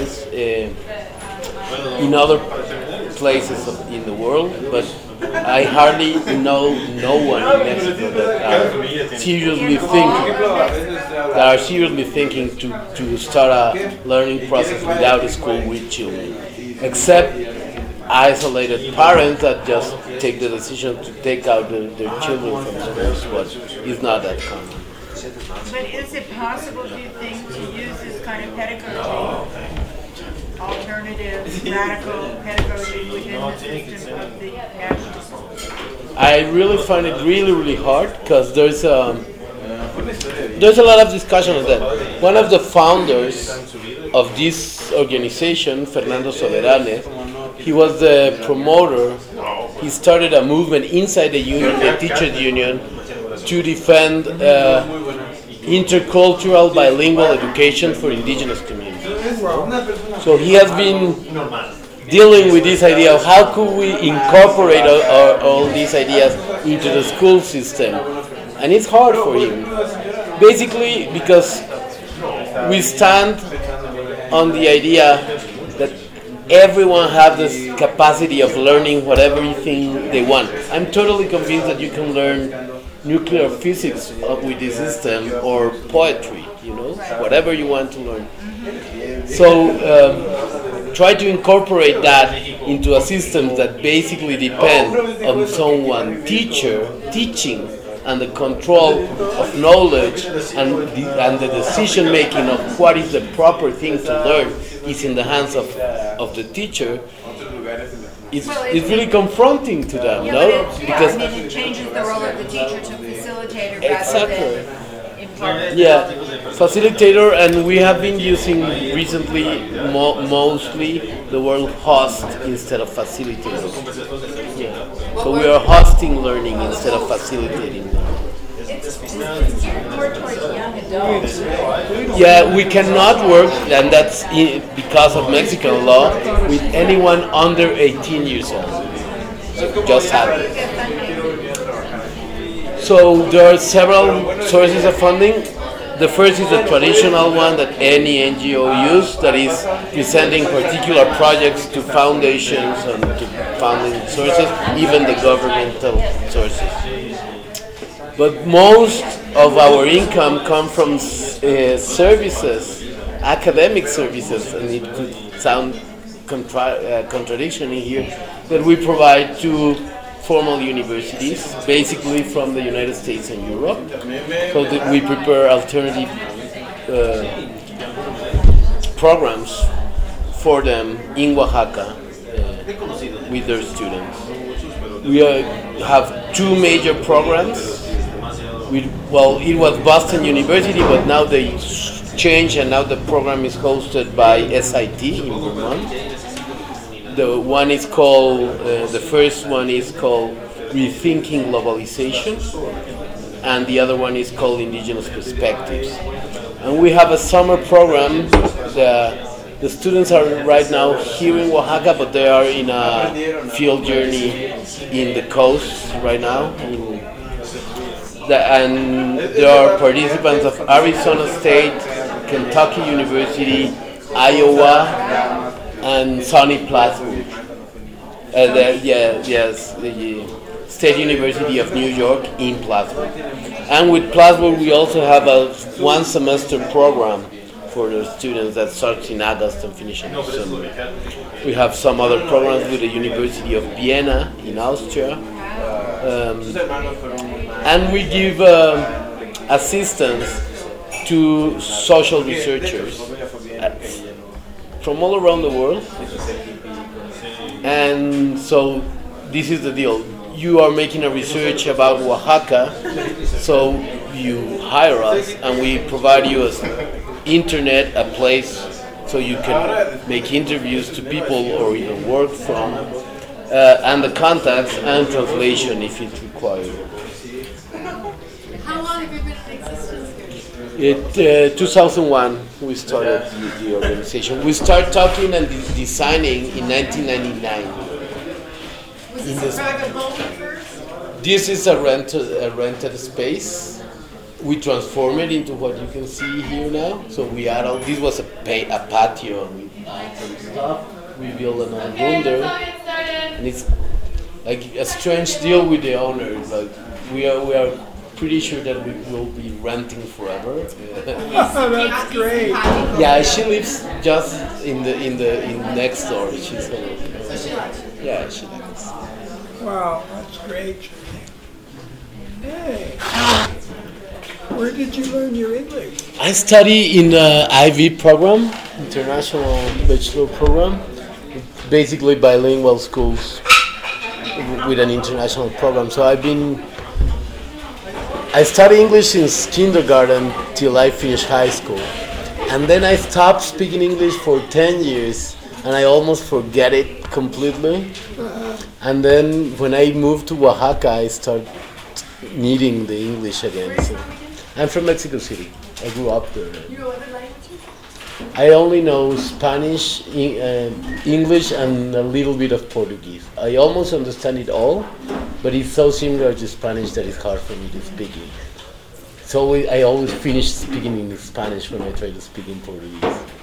uh, in other places of, in the world, but I hardly know no one in Mexico that are seriously thinking that are seriously thinking to, to start a learning process without a school with children, except isolated parents that just take the decision to take out the, their children from schools, but it's not that common. But is it possible, do you think, to use this kind of pedagogy, alternative, radical pedagogy within the system of the national school? I really find it really, really hard because there's a, there's a lot of discussion on that. One of the founders of this organization, Fernando Soberanes, he was the promoter. He started a movement inside the union, the teachers union, to defend uh, intercultural bilingual education for indigenous communities. So he has been dealing with this idea of how could we incorporate all, all, all these ideas into the school system. And it's hard for him. Basically because we stand on the idea that everyone has this capacity of learning whatever thing they want. I'm totally convinced that you can learn nuclear physics with this system or poetry, you know, whatever you want to learn. So um, try to incorporate that into a system that basically depends on someone, teacher, teaching, and the control of knowledge and the, and the decision making of what is the proper thing to learn is in the hands of, of the teacher. It's, well, it's really confronting to them, yeah, no? It, because yeah, I mean, it changes the role of the teacher to facilitator exactly. rather than imparter. Yeah, facilitator, and we have been using recently mo mostly the word host instead of facilitator. Yeah. So we are hosting learning instead of facilitating learning. More towards young adults. Yeah, we cannot work, and that's in, because of Mexican law, with anyone under eighteen years old. Just happened. So there are several sources of funding. The first is the traditional one that any N G O uses, that is presenting particular projects to foundations and to funding sources, even the governmental sources. But most of our income comes from uh, services, academic services, and it could sound contra uh, contradiction in here, that we provide to formal universities, basically from the United States and Europe, so that we prepare alternative uh, programs for them in Oaxaca uh, with their students. We uh, have two major programs. We, well, it was Boston University, but now they changed, and now the program is hosted by S I T in Vermont. The one is called, uh, the first one is called Rethinking Globalization, and the other one is called Indigenous Perspectives. And we have a summer program. The, the students are right now here in Oaxaca, but they are in a field journey in the coast right now. The, and there are participants of Arizona State, Kentucky University, Iowa, and Sunny Plattsburgh. Uh, the, yeah, yes, the State University of New York in Plattsburgh. And with Plattsburgh, we also have a one semester program for the students that starts in August and finishes in December. We have some other programs with the University of Vienna in Austria. Um, and we give um, assistance to social researchers from all around the world. And so this is the deal. You are making a research about Oaxaca, so you hire us and we provide you an internet, a place so you can make interviews to people or even work from, uh, and the contacts and translation if it's required. How long have you been in existence here? In uh, two thousand one, we started the, the organization. We started talking and de- designing in nineteen ninety-nine. Was this a private home first? This is a rented, a rented space. We transform it into what you can see here now. So we add all. This was a, pa- a patio, and we add some stuff. We build another room there, and it's like a strange deal with the owner. Like we are, we are pretty sure that we will be renting forever. That's great. Yeah, she lives just in the in the in next door. She's uh, So she likes it. yeah, she likes. Wow, that's great. Hey, where did you learn your English? I study in the I V program, International Bachelor Program, basically bilingual schools with an international program. So I've been, I studied English since kindergarten till I finished high school. And then I stopped speaking English for ten years and I almost forget it completely. And then when I moved to Oaxaca, I started needing the English again. So I'm from Mexico City. I grew up there. You know other languages? I only know Spanish, e- uh, English, and a little bit of Portuguese. I almost understand it all, but it's so similar to Spanish that it's hard for me to speak it. So we, I always finish speaking in Spanish when I try to speak in Portuguese.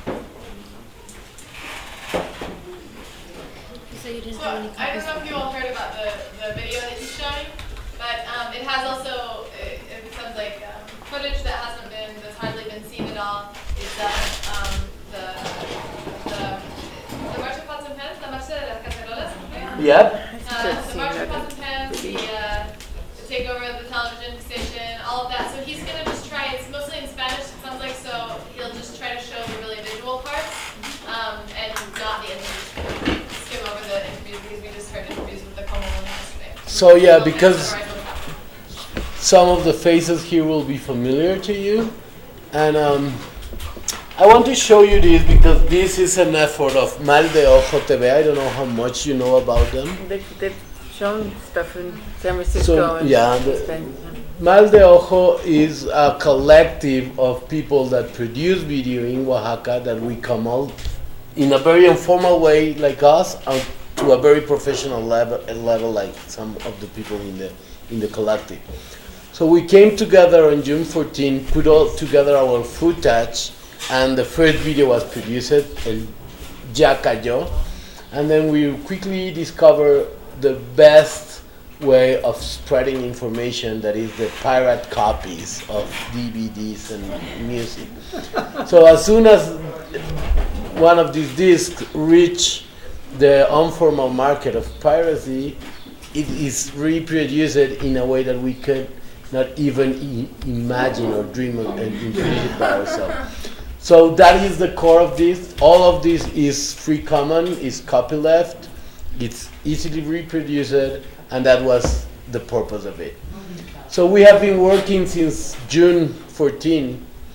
So you didn't have any I don't know if you all heard about the, the video that he's showing, but um, it has also, it, it sounds like um, footage that hasn't been, that's hardly been seen at all. It's uh, um, the, the, the March of Pots and Pans, the Marcha de las Cacerolas. Yep. Uh, the March of Pots and Pans, the, uh, the takeover of the television station, all of that. So he's going to just try, it's mostly in Spanish, it sounds like, so he'll just try to show the really visual parts um, and not the interviews. Skim over the interviews because we just heard interviews with the Como one yesterday. So yeah, because some of the faces here will be familiar to you, and um, I want to show you this because this is an effort of Mal de Ojo T V. I don't know how much you know about them. They, they've shown stuff in San Francisco So and yeah, the, Spain. Mal de Ojo is a collective of people that produce video in Oaxaca that we come out in a very informal way like us and to a very professional level, level like some of the people in the in the collective. So we came together on June fourteenth, put all together our footage, and the first video was produced, El Ya Cayó, and then we quickly discovered the best way of spreading information, that is the pirate copies of D V Ds and music. So as soon as one of these discs reach the informal market of piracy, it is reproduced in a way that we could not even I- imagine or dream of and increase it by ourselves. So that is the core of this. All of this is free common, is copyleft, it's easily reproduced, and that was the purpose of it. So we have been working since June fourteenth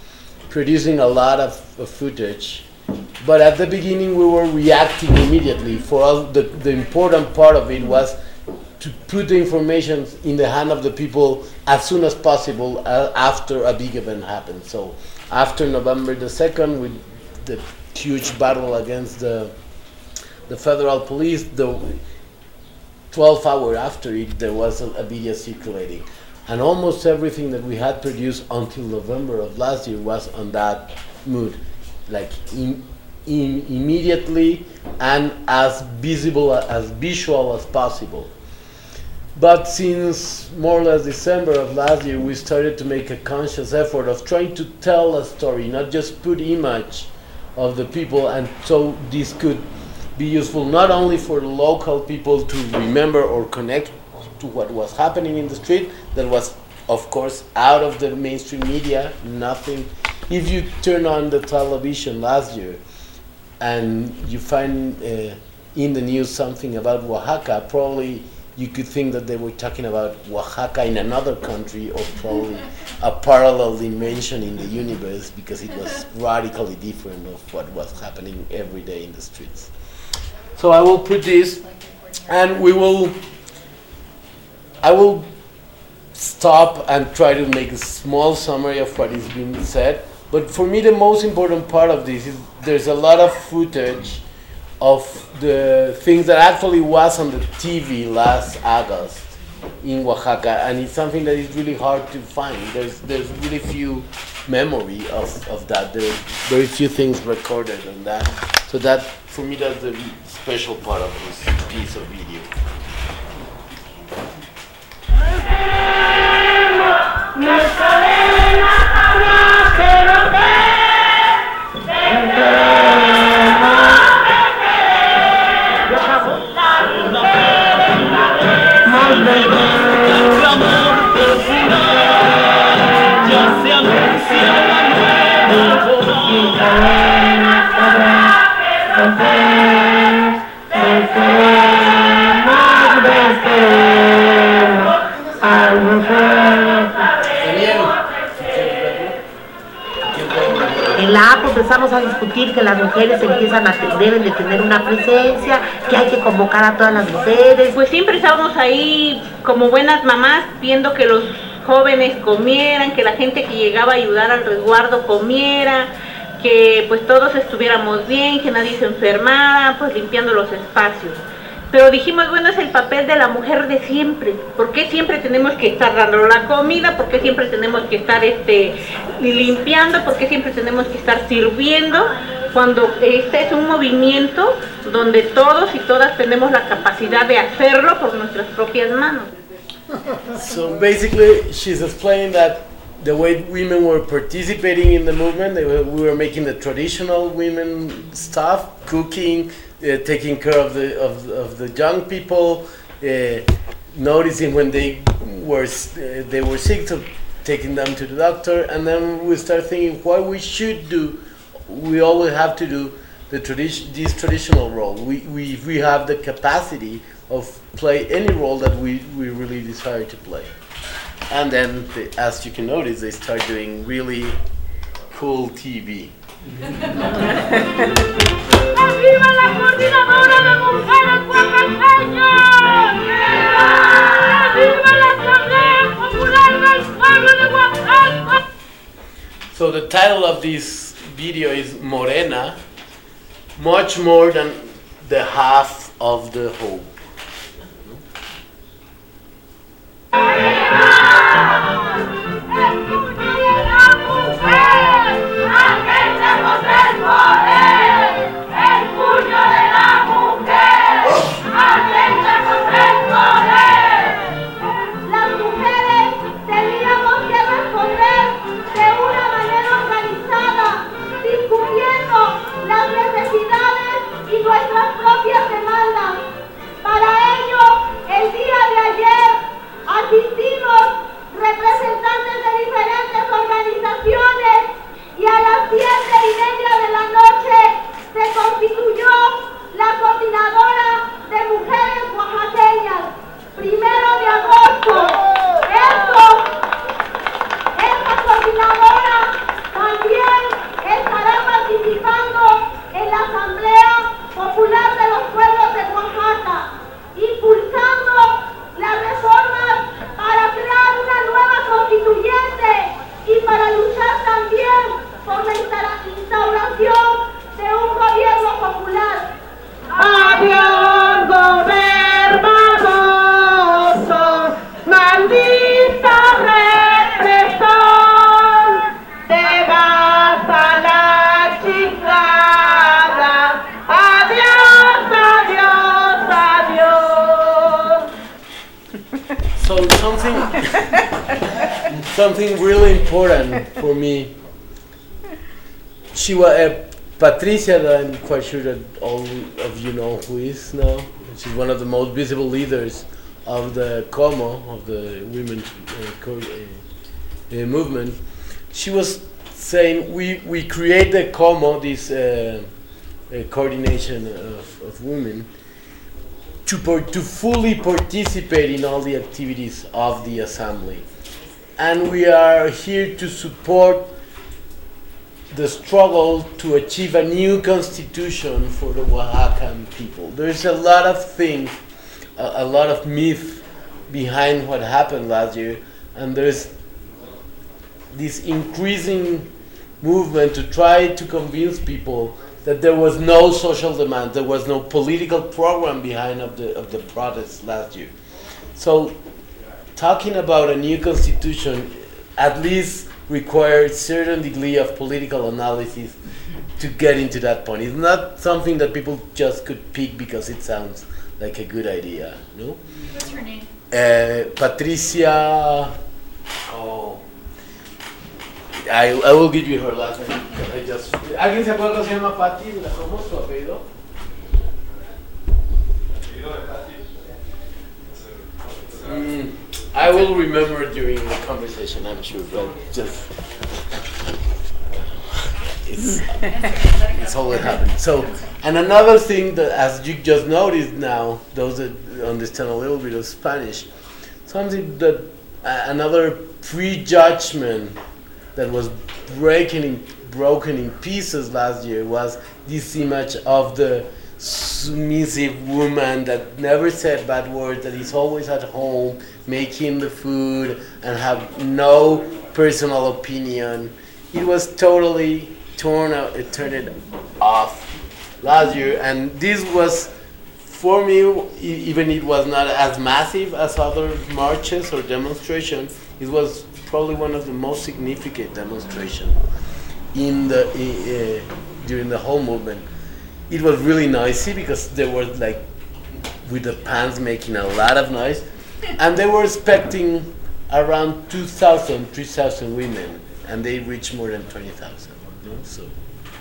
producing a lot of, of footage. But at the beginning, we were reacting immediately. For us, the, the important part of it was to put the information in the hand of the people as soon as possible uh, after a big event happened. So after November the second, with the huge battle against the the federal police, the twelve hours after it, there was a, a video circulating. And almost everything that we had produced until November of last year was on that mood, like in, in immediately and as visible, as visual as possible. But since more or less December of last year, we started to make a conscious effort of trying to tell a story, not just put image of the people, and so this could be useful not only for local people to remember or connect to what was happening in the street, that was of course out of the mainstream media, nothing. If you turn on the television last year and you find uh, in the news something about Oaxaca, probably you could think that they were talking about Oaxaca in another country, or probably a parallel dimension in the universe, because it was radically different of what was happening every day in the streets. So I will put this, and we will, I will stop and try to make a small summary of what is being said. But for me, the most important part of this is there's a lot of footage of the things that actually was on the T V last August in Oaxaca, and it's something that is really hard to find. There's there's really few memory of, of that. There's very few things recorded on that. So that, for me, that's the special part of this piece of video. En la A P empezamos a discutir que las mujeres empiezan a deben de tener una presencia, que hay que convocar a todas las mujeres. Pues siempre estábamos ahí como buenas mamás viendo que los jóvenes comieran, que la gente que llegaba a ayudar al resguardo comiera, que pues todos estuviéramos bien, que nadie se enfermara, pues limpiando los espacios. Pero dijimos, bueno, es el papel de la mujer de siempre. ¿Por qué siempre tenemos que estar dando la comida? ¿Por qué siempre tenemos que estar este, limpiando? ¿Por qué siempre tenemos que estar sirviendo? Cuando este es un movimiento donde todos y todas tenemos la capacidad de hacerlo por nuestras propias manos. So basically, she's explaining that the way women were participating in the movement, they were, we were making the traditional women stuff, cooking, uh, taking care of the of, of the young people, uh, noticing when they were uh, they were sick, so taking them to the doctor, and then we start thinking what we should do. We always have to do the tradition, this traditional role. We we we have the capacity of play any role that we, we really desire to play. And then, they, as you can notice, they start doing really cool T V. So the title of this video is Morena, much more than the half of the whole. Nuestras propias demandas. Para ello, el día de ayer asistí instauración de un gobierno popular. Adiós, gobernadoso, maldita represión, te vas a la chingada. Adiós, adiós, adiós. So something, something really important for me. She was uh, Patricia, that I'm quite sure that all of you know who is now. She's one of the most visible leaders of the Como, of the women's uh, co- uh, uh, movement. She was saying we, we create the Como, this uh, uh, coordination of, of women, to, por- to fully participate in all the activities of the assembly. And we are here to support the struggle to achieve a new constitution for the Oaxacan people. There's a lot of things, a, a lot of myth behind what happened last year, and there's this increasing movement to try to convince people that there was no social demand, there was no political program behind of the of the protests last year. So talking about a new constitution at least requires certain degree of political analysis to get into that point. It's not something that people just could pick because it sounds like a good idea, no? What's her name? Uh, Patricia. Oh, I, I will give you her last name. I just. ¿Alguien se acuerda cómo se llama Patti? ¿Cómo es su apellido? Mm, I will remember during the conversation, I'm sure, but just it's it's always happening. So, and another thing that, as you just noticed now, those that understand a little bit of Spanish, something that uh, another prejudgment that was breaking in, broken in pieces last year was this image of the submissive woman that never said bad words, that is always at home making the food and have no personal opinion. It was totally torn out, it turned it off last year, and this was, for me, even it was not as massive as other marches or demonstrations, it was probably one of the most significant demonstrations in the uh, during the whole movement. It was really noisy because they were like with the pans making a lot of noise, and they were expecting around two thousand, three thousand women, and they reached more than twenty thousand. You know, so.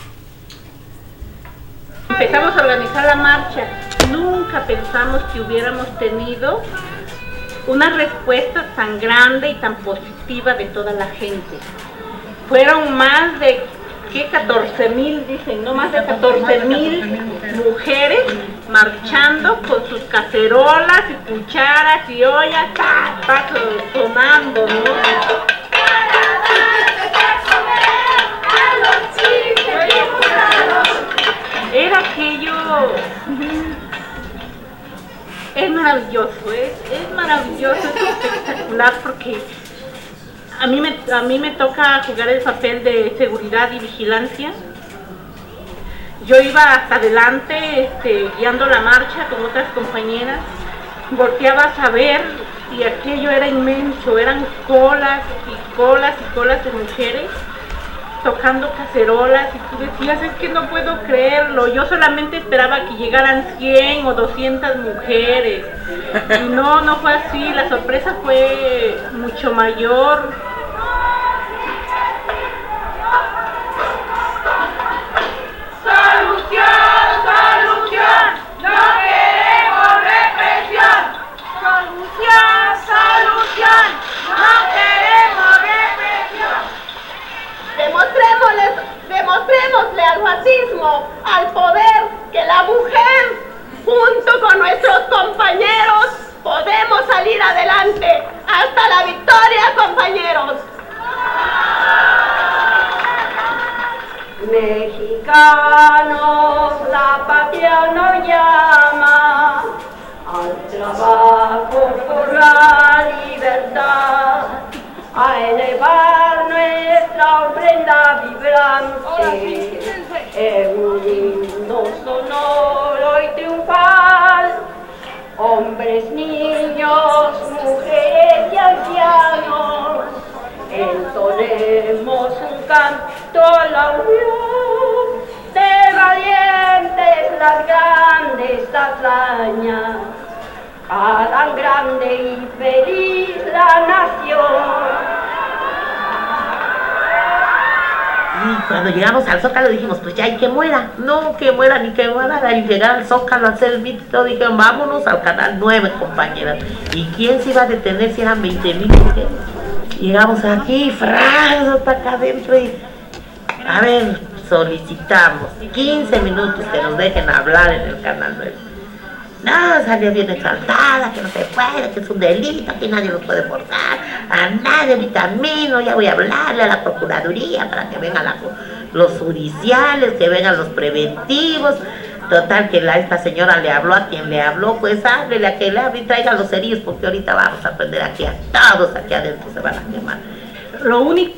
Empezamos a organizar la marcha. Nunca pensamos que hubiéramos tenido una respuesta tan grande y tan positiva de toda la gente. Fueron más de ¿qué? catorce mil, dicen, no más de catorce mil mujeres marchando con sus cacerolas y cucharas y ollas, ta, ta, sonando, ¿no? Era aquello, es maravilloso, es, es maravilloso, es espectacular porque A mí, me, a mí me toca jugar el papel de seguridad y vigilancia. Yo iba hasta adelante este, guiando la marcha con otras compañeras. Volteabas a ver y aquello era inmenso, eran colas y colas y colas de mujeres tocando cacerolas y tú decías, es que no puedo creerlo, yo solamente esperaba que llegaran cien o doscientas mujeres y no, no fue así, la sorpresa fue mucho mayor. ¡Solución, solución! ¡No queremos represión! ¡Solución, solución! ¡No queremos represión! Demostrémosle, demostrémosle al racismo, al poder, que la mujer, junto con nuestros compañeros, podemos salir adelante. ¡Hasta la victoria, compañeros! Mexicanos, la patria nos llama al trabajo por la libertad, a elevar nuestra ofrenda vibrante hazaña, harán grande y feliz la nación. Y cuando llegamos al Zócalo dijimos, pues ya hay que muera. No, que muera ni que muera. Y llegar al Zócalo a hacer el mito, dijeron, vámonos al Canal nueve, compañeras. ¿Y quién se iba a detener si eran veinte mil mujeres? Llegamos aquí, Fran, hasta acá adentro y... A ver, solicitamos quince minutos que nos dejen hablar en el Canal nueve. No, salió bien exaltada, que no se puede, que es un delito, que nadie nos puede forzar, a nadie, vitamino, ya voy a hablarle a la Procuraduría para que vengan la, los judiciales, que vengan los preventivos. Total, que la, esta señora le habló a quien le habló, pues háblele a quien le hable y traiga los heridos, porque ahorita vamos a aprender aquí a todos, aquí adentro se van a quemar. Lo único...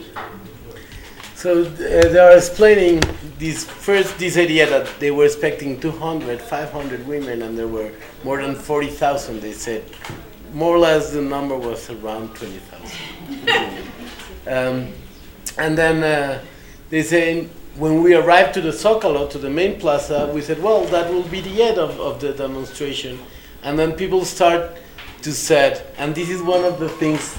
So uh, they are explaining this first this idea that they were expecting two hundred, five hundred women, and there were more than forty thousand. They said more or less the number was around twenty thousand. um, and then uh, they say when we arrived to the Zócalo, to the main plaza, we said, well, that will be the end of, of the demonstration. And then people start to say, and this is one of the things,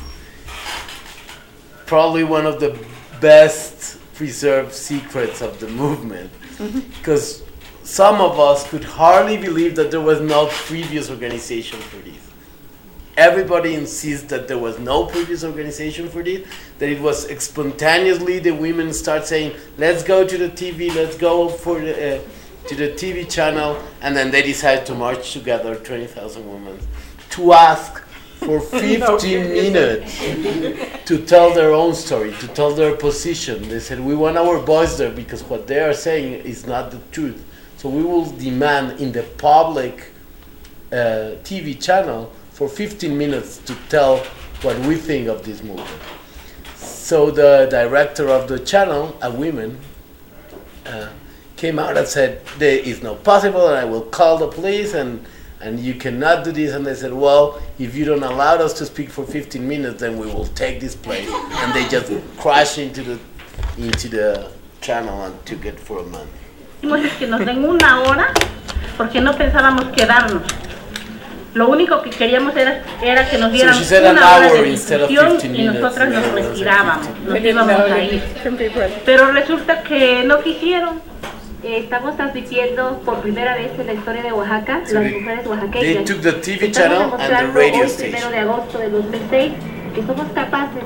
probably one of the best preserved secrets of the movement, because mm-hmm. some of us could hardly believe that there was no previous organization for this. Everybody insists that there was no previous organization for this, that it was spontaneously the women start saying, let's go to the T V, let's go for the, uh, to the T V channel, and then they decide to march together, twenty thousand women, to ask for fifteen minutes to tell their own story, to tell their position. They said, we want our voice there because what they are saying is not the truth. So we will demand in the public uh, T V channel for fifteen minutes to tell what we think of this movement. So the director of the channel, a woman, uh, came out and said, there is no possible, and I will call the police, and and you cannot do this. And they said, well, if you don't allow us to speak for fifteen minutes, then we will take this place. And they just crashed into the into the channel and took it for a month. Es que nos den una hora porque no pensábamos quedarnos. Lo único que queríamos era, era que nos dieran so una hora de discusión y nosotras nos retirábamos, nos íbamos a ir. Pero resulta que no quisieron. Estamos transmitiendo por primera vez en la historia de Oaxaca, so las mujeres oaxaqueñas. They took the T V channel and the radio hoy, station. primero de agosto de dos mil seis, que somos capaces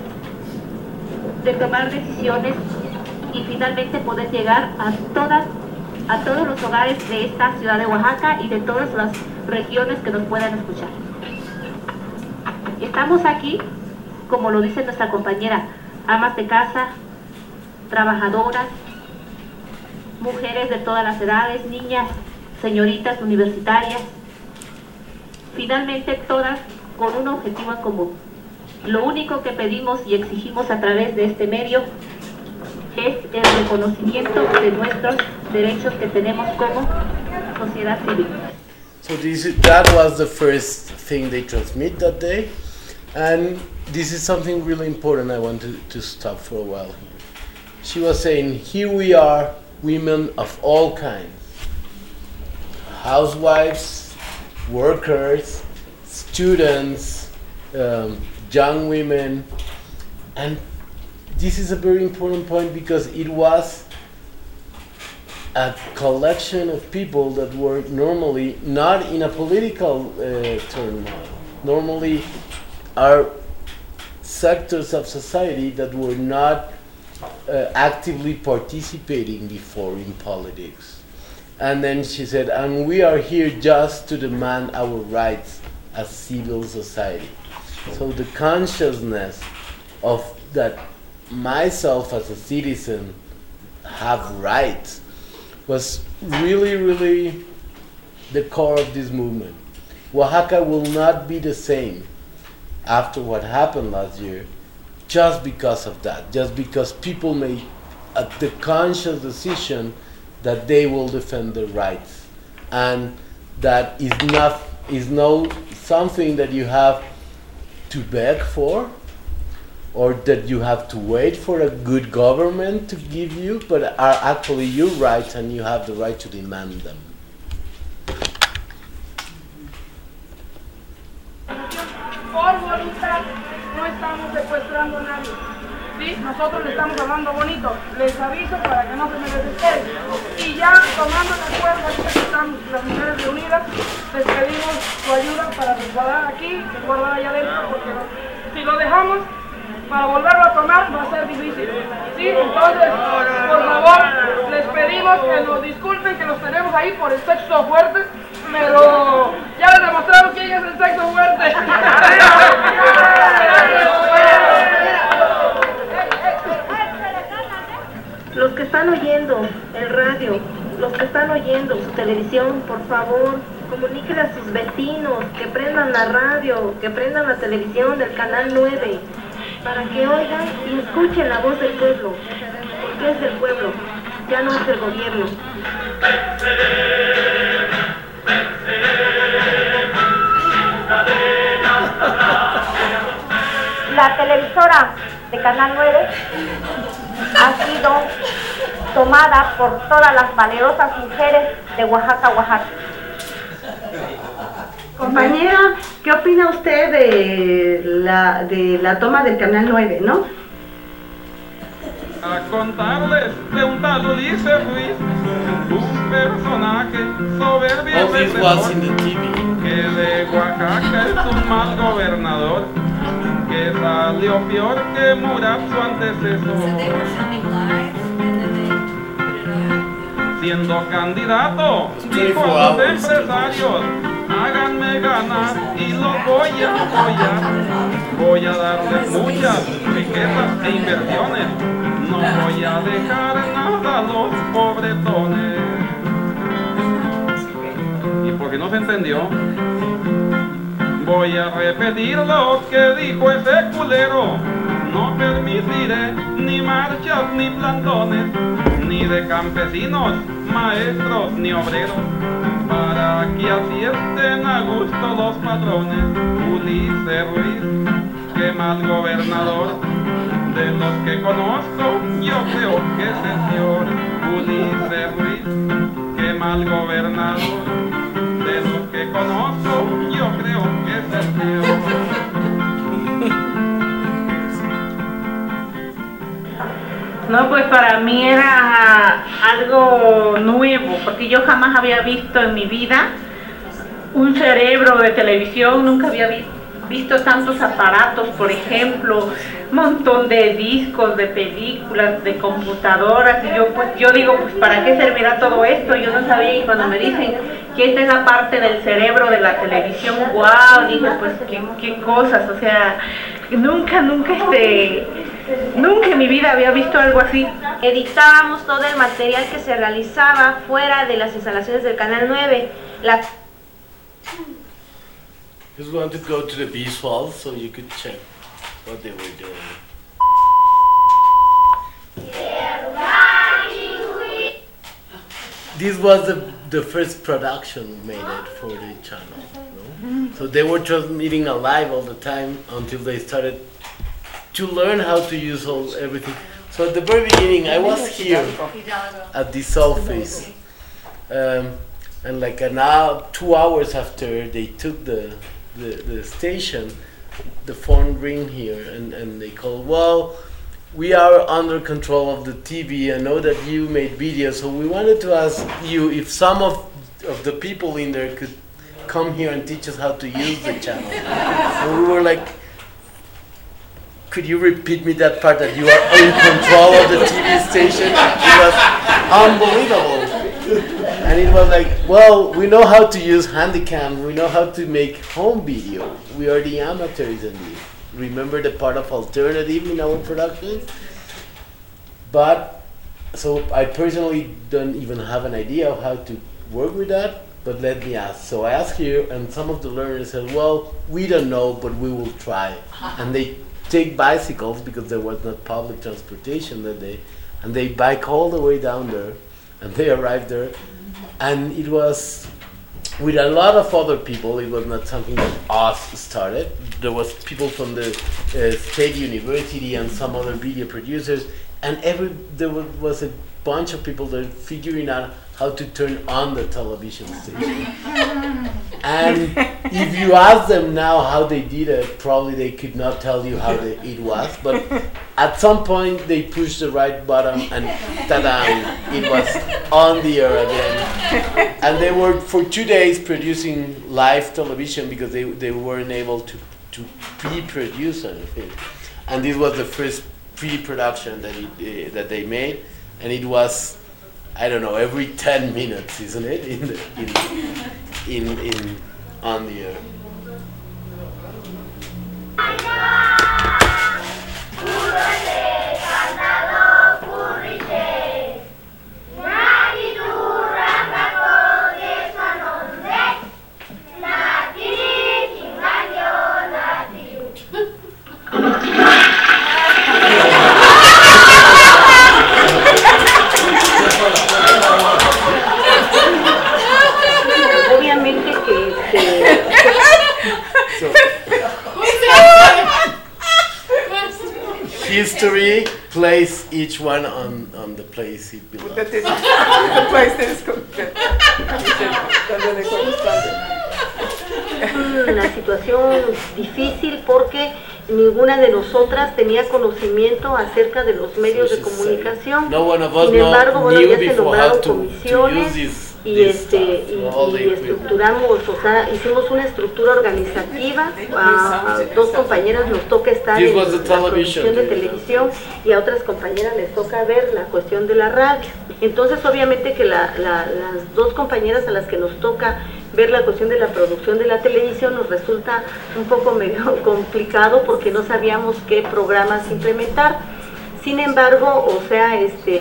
de tomar decisiones y finalmente poder llegar a todas, a todos los hogares de esta ciudad de Oaxaca y de todas las regiones que nos puedan escuchar. Estamos aquí, como lo dice nuestra compañera, amas de casa, trabajadoras, mujeres de todas las edades, niñas, señoritas universitarias, finalmente todas con un objetivo en común. Lo único que pedimos y exigimos a través de este medio es el reconocimiento de nuestros derechos que tenemos como sociedad civil. So this is, that was the first thing they transmit that day, and this is something really important. I want to, to stop for a while here. She was saying, here we are, women of all kinds, housewives, workers, students, um, young women, and this is a very important point because it was a collection of people that were normally not in a political uh, turmoil. Normally are sectors of society that were not uh, actively participating before in politics. And then she said, and we are here just to demand our rights as civil society. So the consciousness of that myself as a citizen have rights was really, really the core of this movement. Oaxaca will not be the same after what happened last year just because of that, just because people made uh, the conscious decision that they will defend their rights, and that is not is no something that you have to beg for, or that you have to wait for a good government to give you, but are actually your rights and you have the right to demand them. por voluntad, no estamos secuestrando a nadie. ¿Sí? Nosotros le estamos hablando bonito, les aviso para que no se me desesperen. Y ya tomando la cuerda, aquí estamos las mujeres reunidas, les pedimos su ayuda para resguardar aquí, resguardar allá adentro, porque si lo dejamos para volverlo a tomar va a ser difícil. ¿Sí? Entonces, por favor, les pedimos que nos disculpen que los tenemos ahí por el sexo fuerte, pero ya les demostramos quién es el sexo fuerte. Los que están oyendo el radio, los que están oyendo su televisión, por favor, comuníquenle a sus vecinos que prendan la radio, que prendan la televisión del canal nueve, para que oigan y escuchen la voz del pueblo, porque es del pueblo, ya no es del gobierno. La televisora de Canal nueve ha sido tomada por todas las valerosas mujeres de Oaxaca, Oaxaca. Compañera, ¿qué opina usted de la, de la toma del Canal nueve, no? A contarles de un tal Ulises Ruiz, un personaje soberbio y retador, que de Oaxaca es un mal gobernador, que salió peor que Murat su antecesor. Siendo candidato, dijo a los empresarios, háganme ganar y los voy a apoyar. Voy a darles muchas riquezas e inversiones, no voy a dejar nada a los pobretones. ¿Y por qué no se entendió? Voy a repetir lo que dijo ese culero. No permitiré ni marchas ni plantones, ni de campesinos, maestros ni obreros, para que así estén a gusto los patrones. Ulises Ruiz, qué mal gobernador, de los que conozco yo creo que es el peor. Ulises Ruiz, qué mal gobernador, de los que conozco yo creo que es el peor. No, pues para mí era algo nuevo, porque yo jamás había visto en mi vida un cerebro de televisión, nunca había vi visto tantos aparatos, por ejemplo, un montón de discos, de películas, de computadoras, y yo pues yo digo, pues ¿para qué servirá todo esto? Yo no sabía, y cuando me dicen que esta es la parte del cerebro de la televisión, wow, dije, pues qué, qué cosas, o sea, nunca, nunca este... Nunca en mi vida había visto algo así. Editábamos todo el material que se realizaba fuera de las instalaciones del Canal nueve. La Just want to go to the visual so you could check what they were doing. This was the, the first production we made it for the channel. No? So they were transmitting live all the time until they started to learn how to use all everything. So at the very beginning, I was here at this office, um, and like an hour, two hours after they took the, the the station, the phone ring here, and and they called. Well, we are under control of the T V. I know that you made videos, so we wanted to ask you if some of of the people in there could come here and teach us how to use the channel. And we were like, could you repeat me that part that you are in control of the T V station? It was unbelievable. And it was like, well, we know how to use Handycam, we know how to make home video. We are the amateurs in this. Remember the part of alternative in our production? But, so I personally don't even have an idea of how to work with that, but let me ask. So I asked here, and some of the learners said, well, we don't know, but we will try. And they take bicycles because there was not public transportation that day, and they bike all the way down there, and they arrived there, and it was with a lot of other people. It was not something that us started. There was people from the uh, State University and some other video producers, and every there was, was a bunch of people that are figuring out how to turn on the television station. And if you ask them now how they did it, probably they could not tell you how they, it was. But at some point they pushed the right button and ta-da, it was on the air again. And they were for two days producing live television because they, they weren't able to, to pre-produce anything. And this was the first pre-production that, it, uh, that they made. And it was, I don't know, every ten minutes, isn't it? In the, in, in, in on the air. History place each one on, on the place it belongs. The place that is Una situación difícil porque ninguna de nosotras tenía conocimiento acerca de los medios de comunicación. No one of us Sin embargo, bueno, ya se nombraron to, comisiones to this, y, this este, y, y estructuramos, o sea, hicimos una estructura organizativa. A dos compañeras nos toca estar en la producción de televisión y a otras compañeras les toca ver la cuestión de la radio. Entonces, obviamente que la, la, las dos compañeras a las que nos toca ver la cuestión de la producción de la televisión nos resulta un poco medio complicado porque no sabíamos qué programas implementar. Sin embargo, o sea, este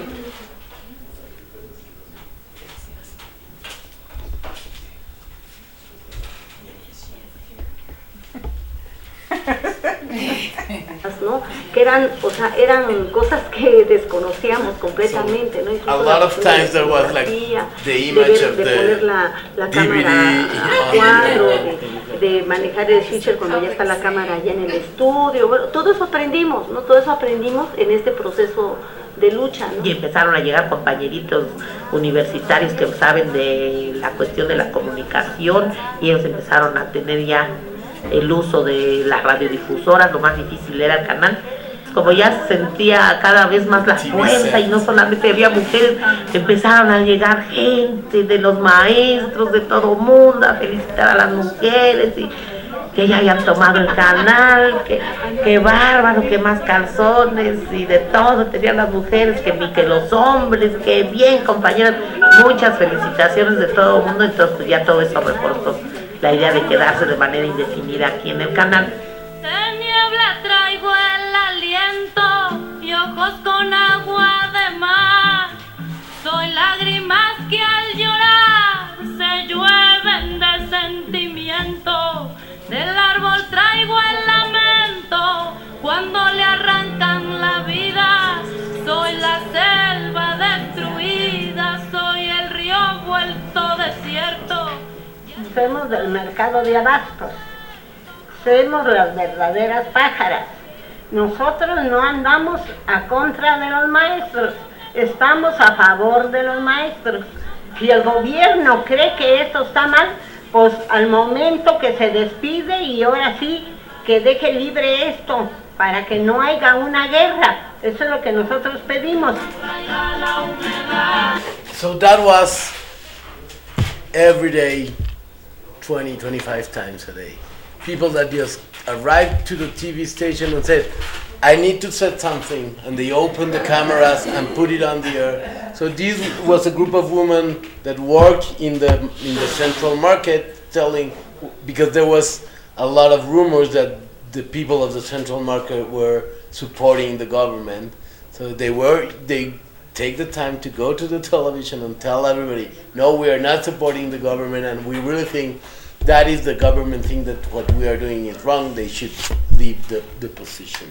¿no? Que eran, o sea, eran cosas que desconocíamos completamente, ¿no? Incluso a lot of times there was like the image de, of de the poner la, la D V D cámara a cuadro, de, de manejar el switcher cuando ya está la cámara ya en el estudio. Bueno, todo eso aprendimos, ¿no? Todo eso aprendimos en este proceso de lucha, ¿no? Y empezaron a llegar compañeritos universitarios que saben de la cuestión de la comunicación y ellos empezaron a tener ya el uso de las radiodifusoras. Lo más difícil era el canal. Como ya sentía cada vez más la fuerza y no solamente había mujeres, empezaron a llegar gente de los maestros, de todo mundo, a felicitar a las mujeres y que ya hayan tomado el canal, que, que bárbaro, que más calzones y de todo tenían las mujeres, que ni que los hombres, que bien compañeras, muchas felicitaciones de todo el mundo. Entonces pues, ya todo eso reforzó la idea de quedarse de manera indefinida aquí en el canal. De niebla traigo el aliento y ojos con agua de mar. Soy lágrimas que al llorar se llueven de sentimiento. Del árbol traigo el lamento cuando le arrancan la vida. Soy la selva destruida, soy el río vuelto desierto. Somos del mercado de abastos, somos las verdaderas pájaras. Nosotros no andamos a contra de los maestros, estamos a favor de los maestros. Si el gobierno cree que esto está mal, pues al momento que se despide y ahora sí que deje libre esto para que no haya una guerra. Eso es lo que nosotros pedimos. So that was every day, twenty, twenty-five times a day. People that just arrived to the T V station and said, I need to set something, and they opened the cameras and put it on the air. So this was a group of women that worked in the in the central market, telling, because there was a lot of rumors that the people of the central market were supporting the government. So they were they take the time to go to the television and tell everybody, no, we are not supporting the government, and we really think that is the government thing, that what we are doing is wrong, they should leave the, the position.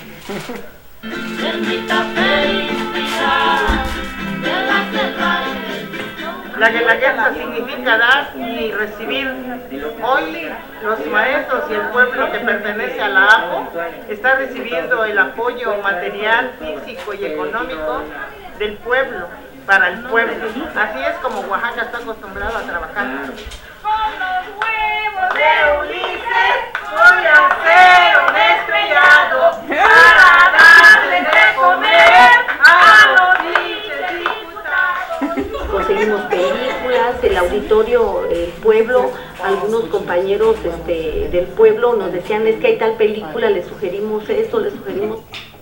La, la guerra significa dar y recibir. Hoy los maestros y el pueblo que pertenece a la A P O está recibiendo el apoyo material, físico y económico del pueblo, para el pueblo. Así es como Oaxaca está acostumbrado a trabajar. Con los huevos de Ulises voy a hacer un estrellado para darles de comer a los pinches diputados. Conseguimos películas, el auditorio, el pueblo, algunos compañeros este, del pueblo nos decían, es que hay tal película, les sugerimos esto, les sugerimos...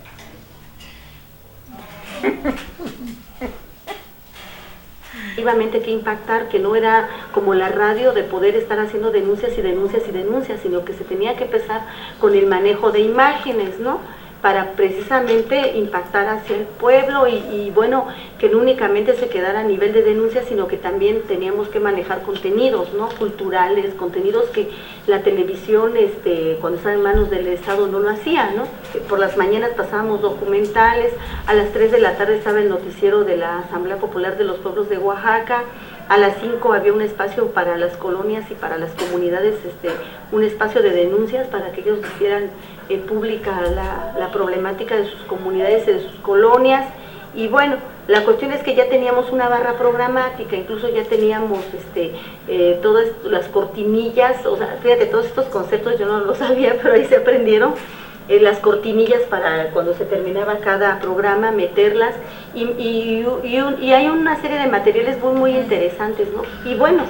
Efectivamente que impactar, que no era como la radio de poder estar haciendo denuncias y denuncias y denuncias, sino que se tenía que empezar con el manejo de imágenes, ¿no? Para precisamente impactar hacia el pueblo y, y bueno, que no únicamente se quedara a nivel de denuncia, sino que también teníamos que manejar contenidos, ¿no? Culturales, contenidos que la televisión, este, cuando estaba en manos del Estado, no lo hacía, ¿no? Por las mañanas pasábamos documentales, a las tres de la tarde estaba el noticiero de la Asamblea Popular de los Pueblos de Oaxaca, a las cinco había un espacio para las colonias y para las comunidades, este, un espacio de denuncias para que ellos hicieran eh, pública la, la problemática de sus comunidades y de sus colonias. Y bueno, la cuestión es que ya teníamos una barra programática, incluso ya teníamos este, eh, todas las cortinillas, o sea, fíjate, todos estos conceptos yo no los sabía, pero ahí se aprendieron. Eh, las cortinillas para cuando se terminaba cada programa, meterlas, y, y, y, un, y hay una serie de materiales muy muy interesantes, ¿no? Y bueno.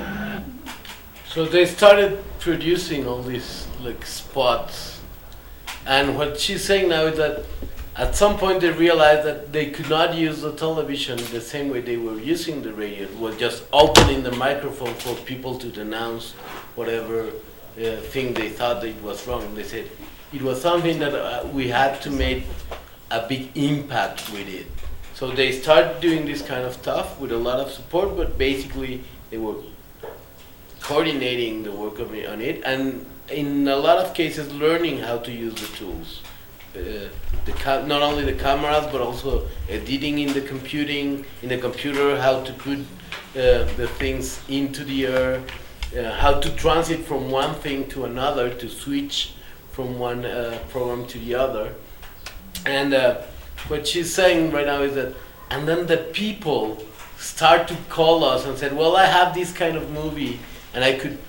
So they started producing all these like spots, and what she's saying now is that at some point they realized that they could not use the television the same way they were using the radio. It was just opening the microphone for people to denounce whatever uh, thing they thought that it was wrong. They said it was something that uh, we had to make a big impact with it. So they started doing this kind of stuff with a lot of support, but basically they were coordinating the work of it, on it, and in a lot of cases learning how to use the tools. Uh, the ca- not only the cameras, but also editing in the computing, in the computer, how to put uh, the things into the air, uh, how to transit from one thing to another, to switch from one uh, program to the other. And uh, what she's saying right now is that, and then the people start to call us and said, well, I have this kind of movie and I could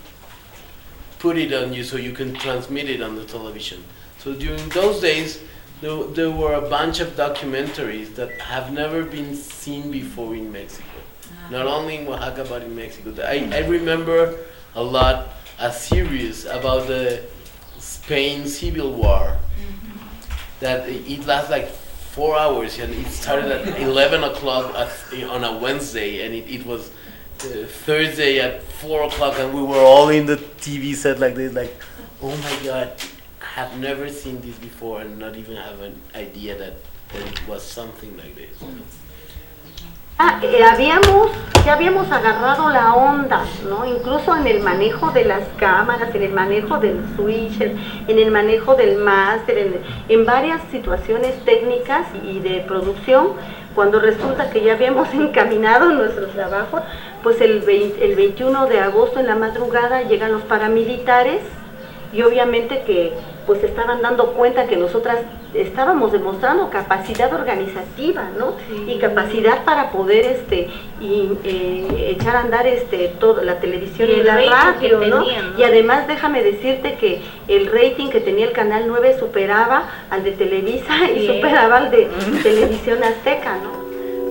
put it on you so you can transmit it on the television. So during those days, there, there were a bunch of documentaries that have never been seen before in Mexico. Not only in Oaxaca, but in Mexico. I, I remember a lot a series about the Spain Civil War, that it lasts like four hours, and it started at eleven o'clock at, on a Wednesday, and it, it was uh, Thursday at four o'clock, and we were all in the T V set like this, like, oh my God, I have never seen this before, and not even have an idea that, that it was something like this. You know? Ah, eh, habíamos, ya habíamos agarrado la onda, ¿no? Incluso en el manejo de las cámaras, en el manejo del switcher, en el manejo del máster, en, en varias situaciones técnicas y de producción, cuando resulta que ya habíamos encaminado nuestro trabajo, pues el, veinte, el veintiuno de agosto en la madrugada llegan los paramilitares y obviamente que pues estaban dando cuenta que nosotras estábamos demostrando capacidad organizativa, ¿no? Sí. Y capacidad para poder este y, eh, echar a andar este toda la televisión y, y la radio, ¿no? Tenían, ¿no? Y además déjame decirte que el rating que tenía el Canal nueve superaba al de Televisa sí. y superaba al de Televisión Azteca, ¿no?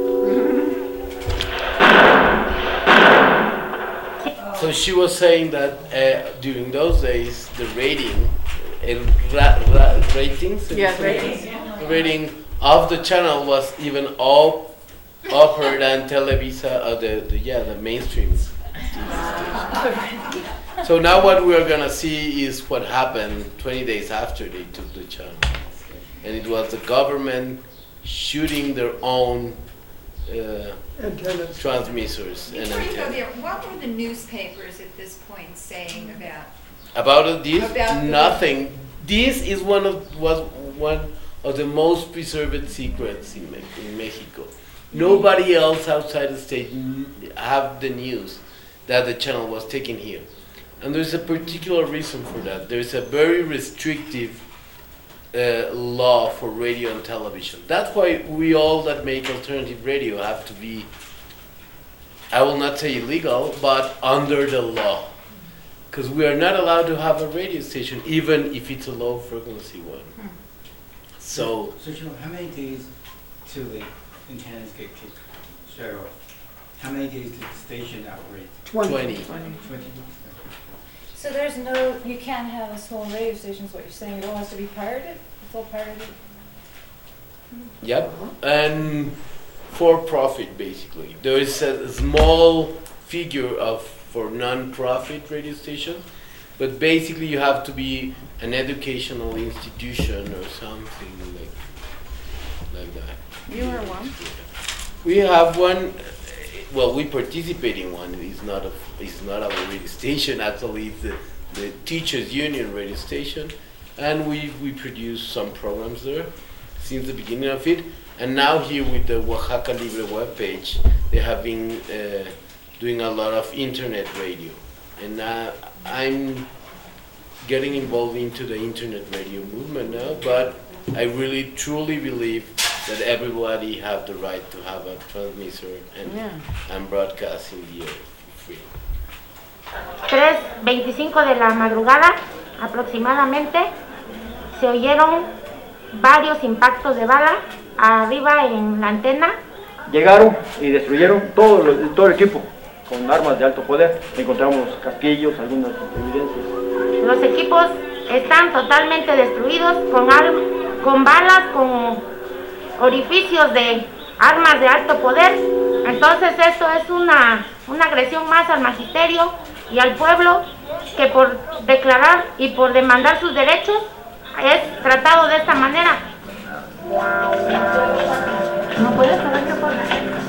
So she was saying that uh, during those days the rating El ra ra ratings, yeah, ratings. The rating of the channel was even all upper than Televisa, uh, the, the yeah the mainstream. So now what we are gonna see is what happened twenty days after they took the channel, and it was the government shooting their own uh, transmitters and antennas. What were the newspapers at this point saying about? About this, About nothing. This is one of was one of the most preserved secrets in, Me in Mexico. Nobody else outside the state have the news that the channel was taken here, and there's a particular reason for that. There's a very restrictive uh, law for radio and television. That's why we all that make alternative radio have to be, I will not say illegal, but under the law. Because we are not allowed to have a radio station, even if it's a low frequency one. Hmm. So, so you know, how many days till the antennas get kicked, shut off? How many days did the station operate? twenty. twenty. So there's no, you can't have a small radio station is what you're saying, it all has to be pirated? It's all pirated? Yep, and for profit basically. There is a small figure of for non-profit radio stations, but basically you have to be an educational institution or something like, like that. You are one? We have one, well, we participate in one. It's not a, it's not our radio station, actually it's the, the Teachers Union radio station, and we, we produce some programs there since the beginning of it. And now here with the Oaxaca Libre webpage, they have been uh, doing a lot of internet radio. And uh, I'm getting involved into the internet radio movement now, but I really truly believe that everybody have the right to have a transmitter and, yeah. and broadcast in the air free. tres veinticinco de la madrugada aproximadamente se oyeron varios impactos de bala arriba en la antena. Llegaron y destruyeron todo, lo, todo el equipo con armas de alto poder. Encontramos casquillos, algunas evidencias. Los equipos están totalmente destruidos con, con balas, con orificios de armas de alto poder. Entonces esto es una, una agresión más al magisterio y al pueblo, que por declarar y por demandar sus derechos es tratado de esta manera. No puedes saber qué pasa.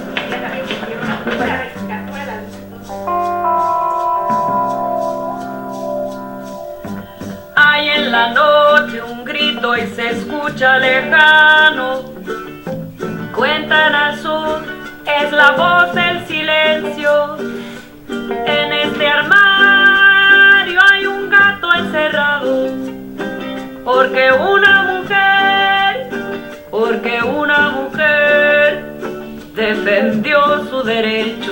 Hay en la noche un grito y se escucha lejano. Cuentan azul, es la voz del silencio. En este armario hay un gato encerrado. Porque una mujer, porque una mujer defendió su derecho.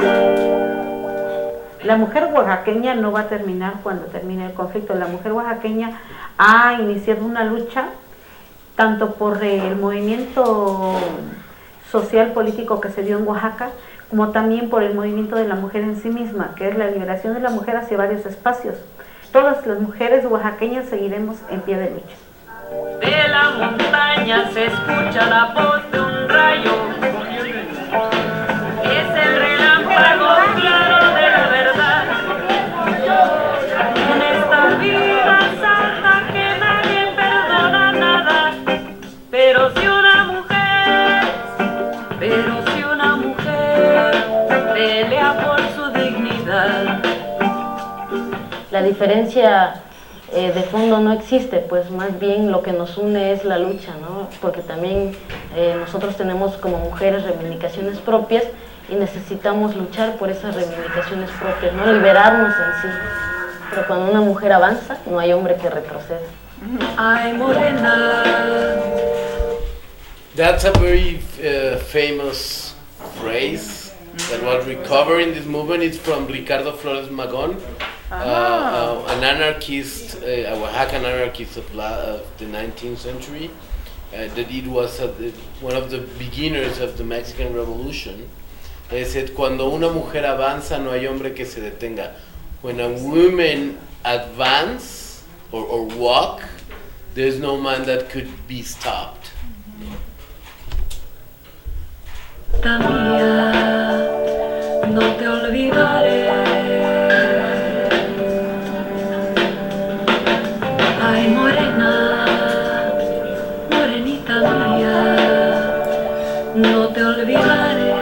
La mujer oaxaqueña no va a terminar cuando termine el conflicto. La mujer oaxaqueña ha iniciado una lucha tanto por el movimiento social político que se dio en Oaxaca, como también por el movimiento de la mujer en sí misma, que es la liberación de la mujer hacia varios espacios. Todas las mujeres oaxaqueñas seguiremos en pie de lucha. De la montaña se escucha la voz de un rayo. Es el relámpago claro de la verdad. En esta vida santa que nadie perdona nada. Pero si una mujer, pero si una mujer pelea por su dignidad. La diferencia eh, de fondo no existe, pues más bien lo que nos une es la lucha, ¿no? Porque también eh, nosotros tenemos como mujeres reivindicaciones propias y necesitamos luchar por esas reivindicaciones propias, ¿no? Liberarnos en sí. Pero cuando una mujer avanza, no hay hombre que retroceda. Ay, morena. That's a very uh, famous phrase that was recovered in this movement. It's from Ricardo Flores Magón. Uh, uh, an anarchist, uh, a Oaxacan anarchist of, la, of the nineteenth century, uh, that it was uh, the, one of the beginners of the Mexican Revolution. They said, cuando una mujer avanza no hay hombre que se detenga. When a woman advance or, or walk, there's no man that could be stopped. Tania, no te olvidaré. Ay, morena, morenita mía, no te olvidaré.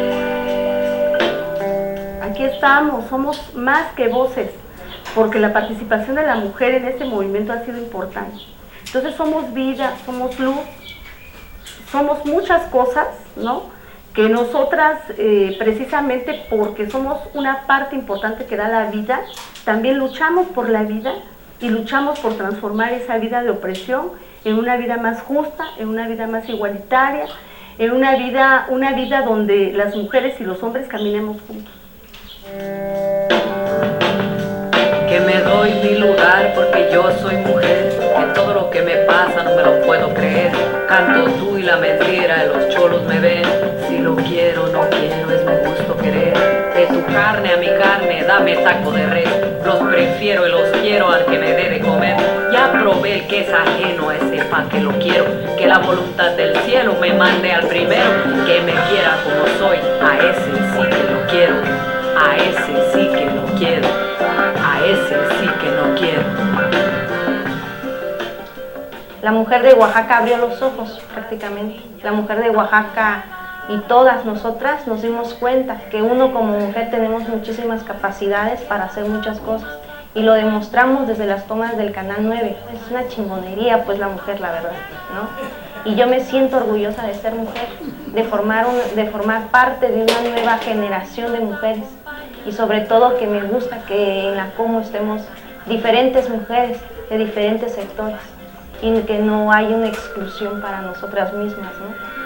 Aquí estamos, somos más que voces, porque la participación de la mujer en este movimiento ha sido importante. Entonces somos vida, somos luz, somos muchas cosas, ¿no? Que nosotras, eh, precisamente porque somos una parte importante que da la vida, también luchamos por la vida y luchamos por transformar esa vida de opresión en una vida más justa, en una vida más igualitaria, en una vida, una vida donde las mujeres y los hombres caminemos juntos. Que me doy mi lugar porque yo soy mujer, que todo lo que me pasa no me lo puedo creer. Canto tú y la mentira, los cholos me ven. Si lo quiero, no quiero, es mi gusto querer. De tu carne a mi carne, dame taco de res. Los prefiero y los quiero al que me dé de comer. Ya probé el que es ajeno a ese pa' que lo quiero. Que la voluntad del cielo me mande al primero. Que me quiera como soy, a ese sí que lo quiero. A ese sí que lo quiero. A ese sí que no quiero. La mujer de Oaxaca abrió los ojos prácticamente. La mujer de Oaxaca y todas nosotras nos dimos cuenta que uno como mujer tenemos muchísimas capacidades para hacer muchas cosas. Y lo demostramos desde las tomas del Canal nueve. Es una chingonería pues la mujer, la verdad, ¿no? Y yo me siento orgullosa de ser mujer, de formar, un, de formar parte de una nueva generación de mujeres. Y sobre todo que me gusta que en la Como estemos diferentes mujeres de diferentes sectores y que no hay una exclusión para nosotras mismas, ¿no?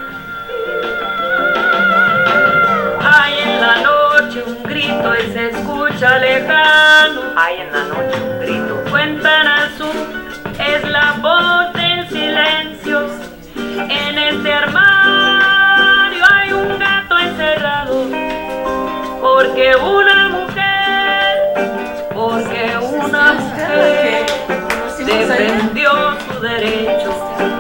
Hay en la noche un grito y se escucha lejano. Hay en la noche un grito. Cuentan al sur, es la voz del silencio. En este armario hay un gato encerrado. Porque una mujer, porque una mujer defendió su derecho.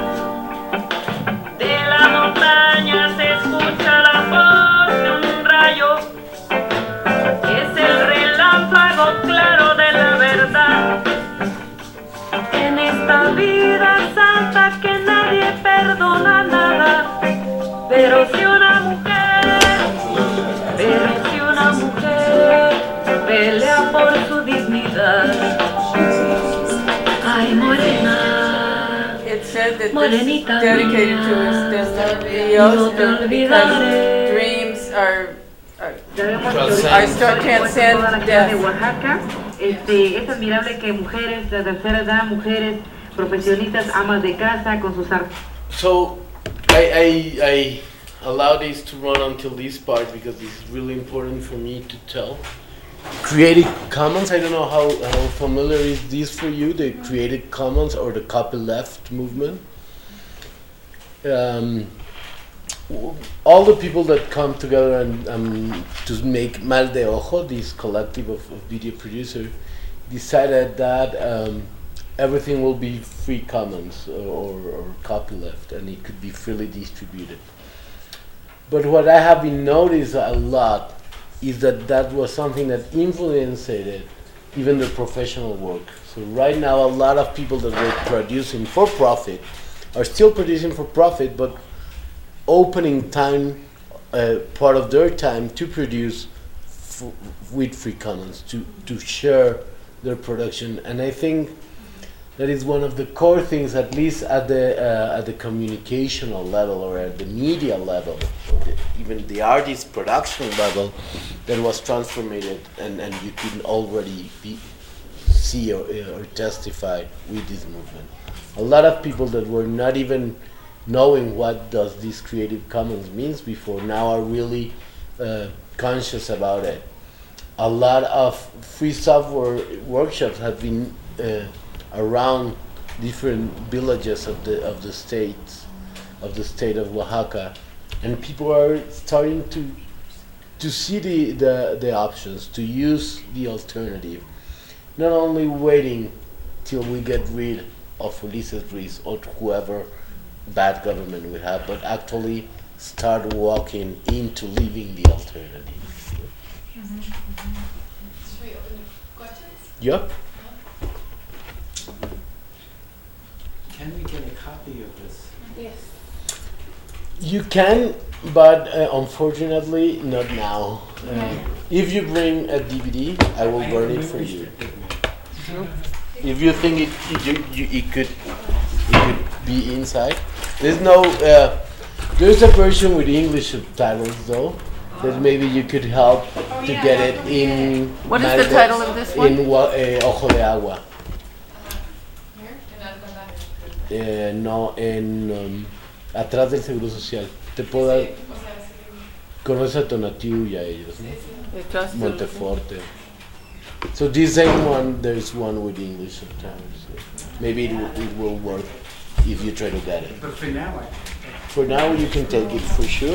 De la montaña se escucha la voz de un rayo. Es el relámpago claro de la verdad. En esta vida santa que nadie perdona nada. Pero si una mujer, pero si una mujer pelea por su dignidad. Ay, morena, It said that morenita this is dedicated to mía, Estela no Rios te because olvidaré. dreams are, are, Transcend. are still transcend Toda la ciudad de death. Oaxaca. Este, es admirable que mujeres de tercera edad, mujeres profesionistas, amas de casa, con sus artes. So I, I, I allow this to run until this part because this is really important for me to tell. Creative Commons, I don't know how, how familiar is this for you, the Creative Commons or the copyleft movement. Um, w- all the people that come together and um, to make Mal de Ojo, this collective of, of video producers, decided that um, everything will be free commons or, or, or copyleft and it could be freely distributed. But what I have been noticed a lot is that that was something that influenced it, even the professional work. So right now a lot of people that were producing for profit are still producing for profit, but opening time, uh, part of their time to produce f- with free commons, to, to share their production. And I think that is one of the core things, at least at the uh, at the communicational level or at the media level, or the, even the artist production level, that was transformed and, and you could already be, see or, uh, or testify with this movement. A lot of people that were not even knowing what does this Creative Commons means before now are really uh, conscious about it. A lot of free software workshops have been uh, around different villages of the of the states of the state of Oaxaca, and people are starting to to see the, the, the options, to use the alternative, not only waiting till we get rid of Ulises Ruiz or whoever bad government we have, but actually start walking into living the alternative. Mm-hmm. Should we open the questions? Yep. Can we get a copy of this? Yes. You can, but uh, unfortunately not now. Uh, if you bring a D V D, I will burn it for you. If you think it, it, you, you, it could, it could be inside. There's no. Uh, there's a version with English subtitles though, that maybe you could help Oh, to yeah, get it that would in. be- What is the Maldives, title of this one? In Wa- uh, Ojo de Agua. eh, no, en um, atrás del Seguro Social. Te puedo dar. Conoces a Tonatiu y a ellos, ¿no? Monteforte. So this same one, there's one with English sometimes. So maybe it, will- it will work if you try to get it. But for now, I, For now, you can take it for sure.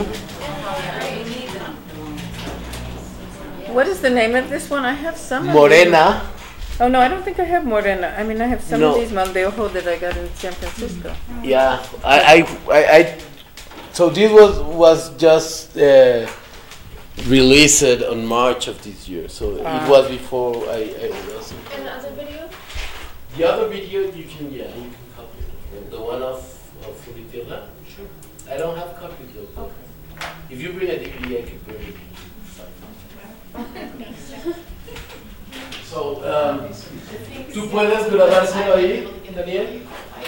What is the name of this one? I have some. of Morena. these. Oh no, I don't think I have Morena. I mean, I have some No. of these Maldeojo that I got in San Francisco. Yeah, I, I, I, I so this was was just uh, released on March of this year. So Ah. it was before I, I was. And the other video? The other video you can yeah you can copy it. The one of of Furitiela. Sure. I don't have copies though. Okay. If you bring a D V D, I can bring it. So, um, ¿tú puedes grabárselo ahí, Daniel?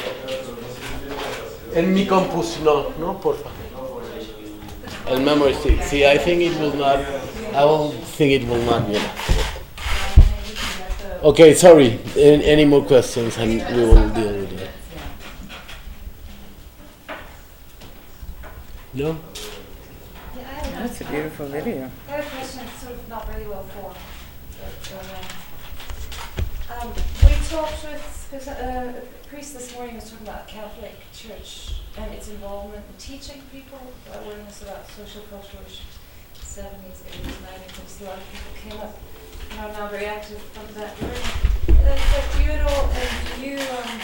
En mi compus, no, no, por favor. El memory stick. See, I think it will not, I will think it will not be enough. Okay, sorry. Any, any more questions and we will deal with it. No? That's a beautiful video. I have a question, it's sort of not really well formed. but, um, Um, we talked with, because uh, a priest this morning was talking about Catholic Church and its involvement in teaching people awareness about social cultural issues. seventies, eighties, nineties, a lot of people came up and are now very active from that journey. Uh, but do you at all, and do you, um,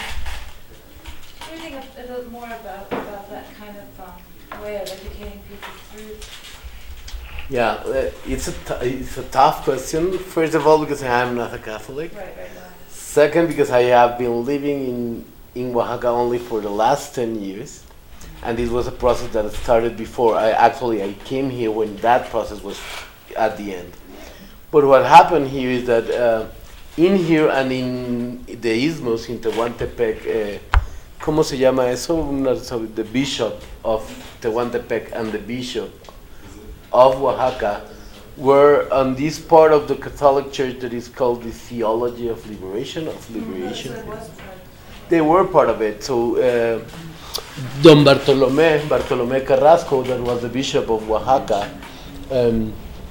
do you think a, a little more about, about that kind of um, way of educating people through? Yeah, uh, it's a t- it's a tough question. First of all, because I am not a Catholic. Right, right, right. Second, because I have been living in in Oaxaca only for the last ten years, and it was a process that started before. I actually I came here when that process was at the end. But what happened here is that uh, in here and in the Istmos, in Tehuantepec, uh, ¿cómo se llama eso? Una- so the bishop of Tehuantepec and the bishop of Oaxaca were on this part of the Catholic Church that is called the Theology of Liberation, of Liberation. They were part of it. So uh, Don Bartolomé, Bartolomé Carrasco, that was the bishop of Oaxaca, um,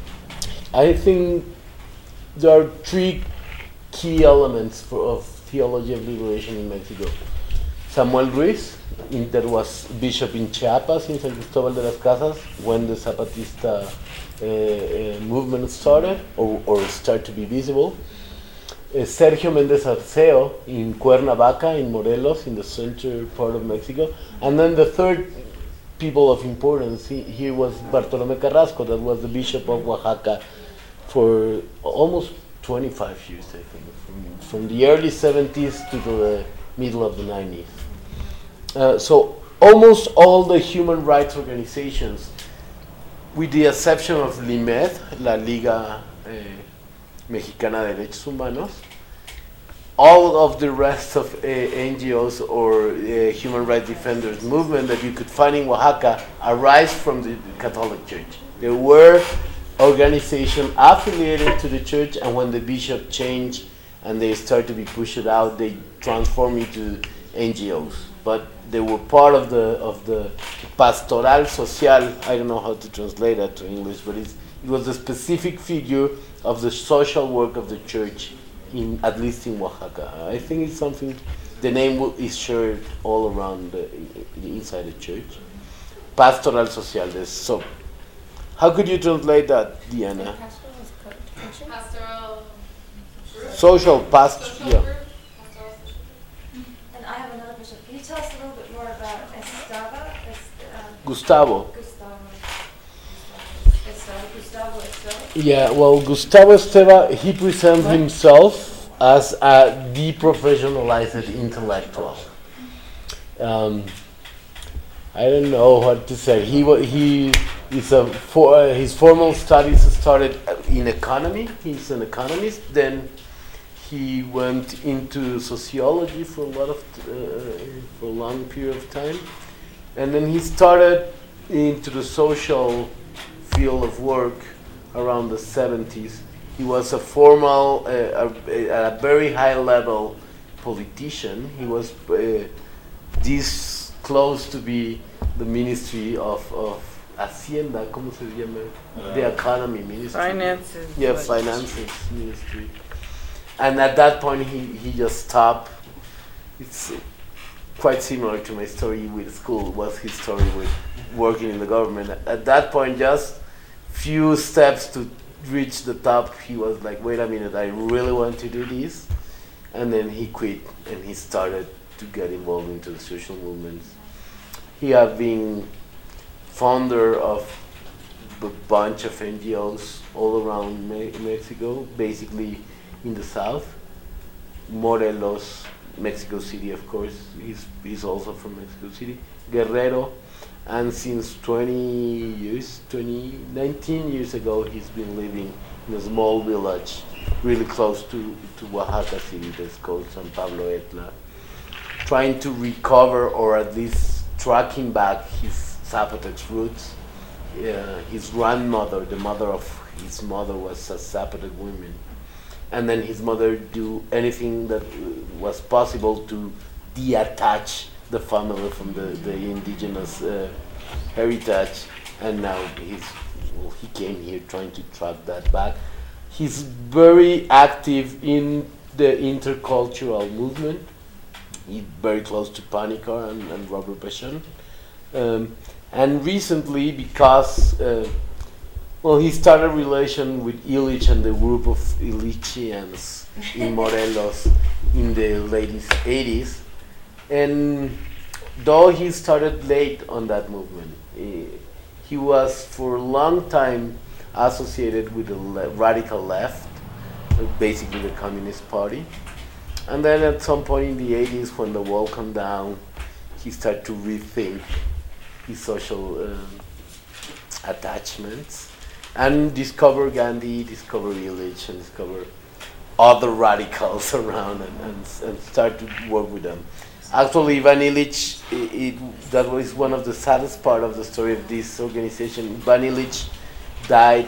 I think there are three key elements for, of Theology of Liberation in Mexico. Samuel Ruiz, in, that was bishop in Chiapas, in San Cristobal de las Casas, when the Zapatista uh, uh, movement started, or, or started to be visible. Uh, Sergio Méndez Arceo in Cuernavaca, in Morelos, in the center part of Mexico. And then the third people of importance he, here was Bartolomé Carrasco, that was the bishop of Oaxaca for almost twenty-five years, I think, from, from the early seventies to the middle of the nineties. Uh, so almost all the human rights organizations, with the exception of LIMED, La Liga eh, Mexicana de Derechos Humanos, all of the rest of uh, N G Os or uh, human rights defenders movement that you could find in Oaxaca arise from the Catholic Church. There were organizations affiliated to the church, and when the bishop changed and they started to be pushed out, they transformed into N G Os. But they were part of the of the pastoral social. I don't know how to translate that to English, but it's, it was a specific figure of the social work of the church, in at least in Oaxaca. I think it's something. The name will, is shared all around the, the inside the church. Pastoral social. So, how could you translate that, Diana? Pastoral group? Social past. Social Yeah. group? Pastoral social. And I have another question. Can you tell us a little bit more about Estava? Est- um, Gustavo. Gustavo. Estava. Gustavo Estava. Yeah, well, Gustavo Esteva, he presents himself as a deprofessionalized intellectual. Um, I don't know what to say. He wa- he is a for uh, his formal studies started in economy. He's an economist. Then he went into sociology for a lot of t- uh, for a long period of time, and then he started into the social field of work around the seventies. He was a formal, uh, a, a very high level politician. He was uh, this close to be the Ministry of, of Hacienda, ¿cómo se llama? Uh, the Economy Ministry. Finances. Yeah, Finances Ministry. And at that point, he, he just stopped. It's quite similar to my story with school, was his story with working in the government. At that point, just few steps to reach the top, he was like, wait a minute, I really want to do this. And then he quit and he started to get involved into the social movements. He had been founder of a bunch of N G Os all around Me- Mexico, basically in the south. Morelos, Mexico City, of course. He's, he's also from Mexico City. Guerrero. And since twenty years, twenty, nineteen years ago, he's been living in a small village really close to, to Oaxaca City that's called San Pablo Etla, trying to recover or at least tracking back his Zapotec roots. Uh, his grandmother, the mother of his mother, was a Zapotec woman. And then his mother do anything that uh, was possible to detach the family from the, the indigenous uh, heritage, and now he's, well, he came here trying to track that back. He's very active in the intercultural movement. He's very close to Panicar and, and Robert Bachon. Um, and recently, because, uh, well, he started a relation with Illich and the group of Illichians in Morelos in the late eighties. And though he started late on that movement, he, he was for a long time associated with the le- radical left, basically the Communist Party. And then at some point in the eighties, when the wall came down, he started to rethink his social um, attachments and discover Gandhi, discover Illich, and discover other radicals around and, and, and start to work with them. Actually, Ivan Illich, it, it, that was one of the saddest part of the story of this organization. Ivan Illich died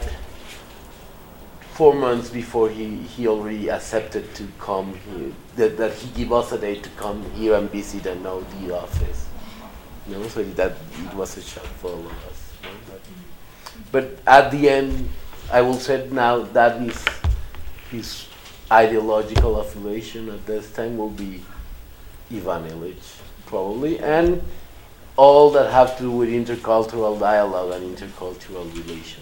four months before he, he already accepted to come here, that, that he gave us a day to come here and visit and know the office. You know, so that it was a shock for all of us. You know, but, but at the end, I will say now that his, his ideological affiliation at this time will be Ivan Illich, probably, and all that have to do with intercultural dialogue and intercultural relations.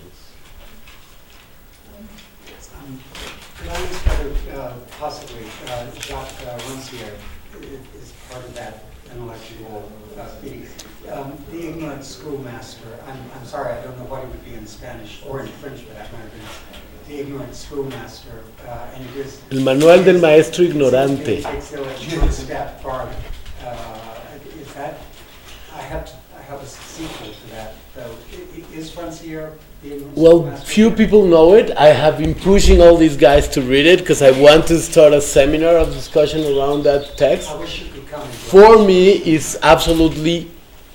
Um, could I ask whether uh, possibly uh, Jacques uh, Rancière is part of that intellectual uh, meeting? Um, the ignorant schoolmaster, I'm, I'm sorry, I don't know what it would be in Spanish or in French for that matter. The ignorant schoolmaster, uh, and it is El manual del maestro ignorante. It takes it a step farther. Uh, is that? I have to. I have a sequel to that. Though, is Rancière the ignorant Well, schoolmaster? few people know it. I have been pushing all these guys to read it because I want to start a seminar of discussion around that text. I wish you could come. For me, it's absolutely.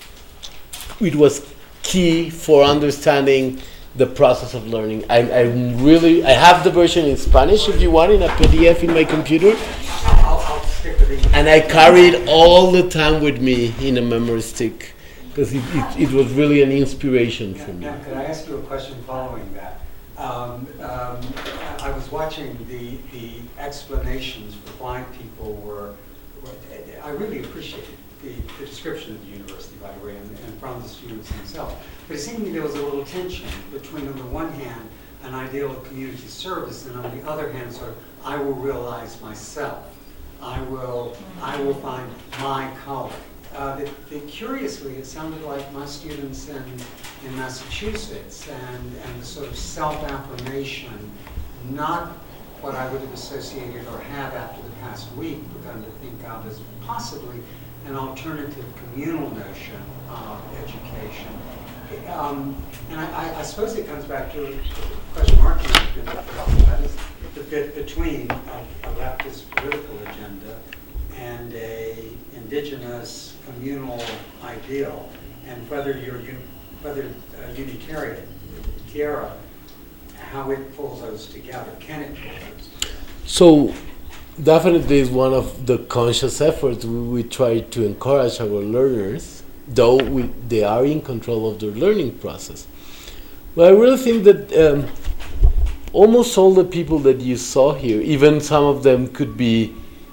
It was key for understanding the process of learning. I, I really, I have the version in Spanish if you want, in a P D F in my computer. I'll, I'll stick with it. And I carry it all the time with me in a memory stick because it, it, it was really an inspiration for me. Now, could I ask you a question following that? Um, um, I was watching the the explanations for why people were, were I really appreciated the, the description of the university, by the way, and, and from the students themselves. But it seemed to me there was a little tension between, on the one hand, an ideal of community service, and on the other hand, sort of, I will realize myself. I will, I will find my calling. Uh, the, the, curiously, it sounded like my students in, in Massachusetts and, and the sort of self-affirmation, not what I would have associated or have after the past week begun to think of as possibly an alternative communal notion of education. Um, and I, I suppose it comes back to a question Mark has been talking about, is the fit between a, a leftist political agenda and a indigenous communal ideal, and whether you're whether uh, Unitarian, Tierra, how it pulls those together. Can it pull those together? So, definitely is one of the conscious efforts we, we try to encourage our learners, though we, they are in control of their learning process. But I really think that um, almost all the people that you saw here, even some of them could be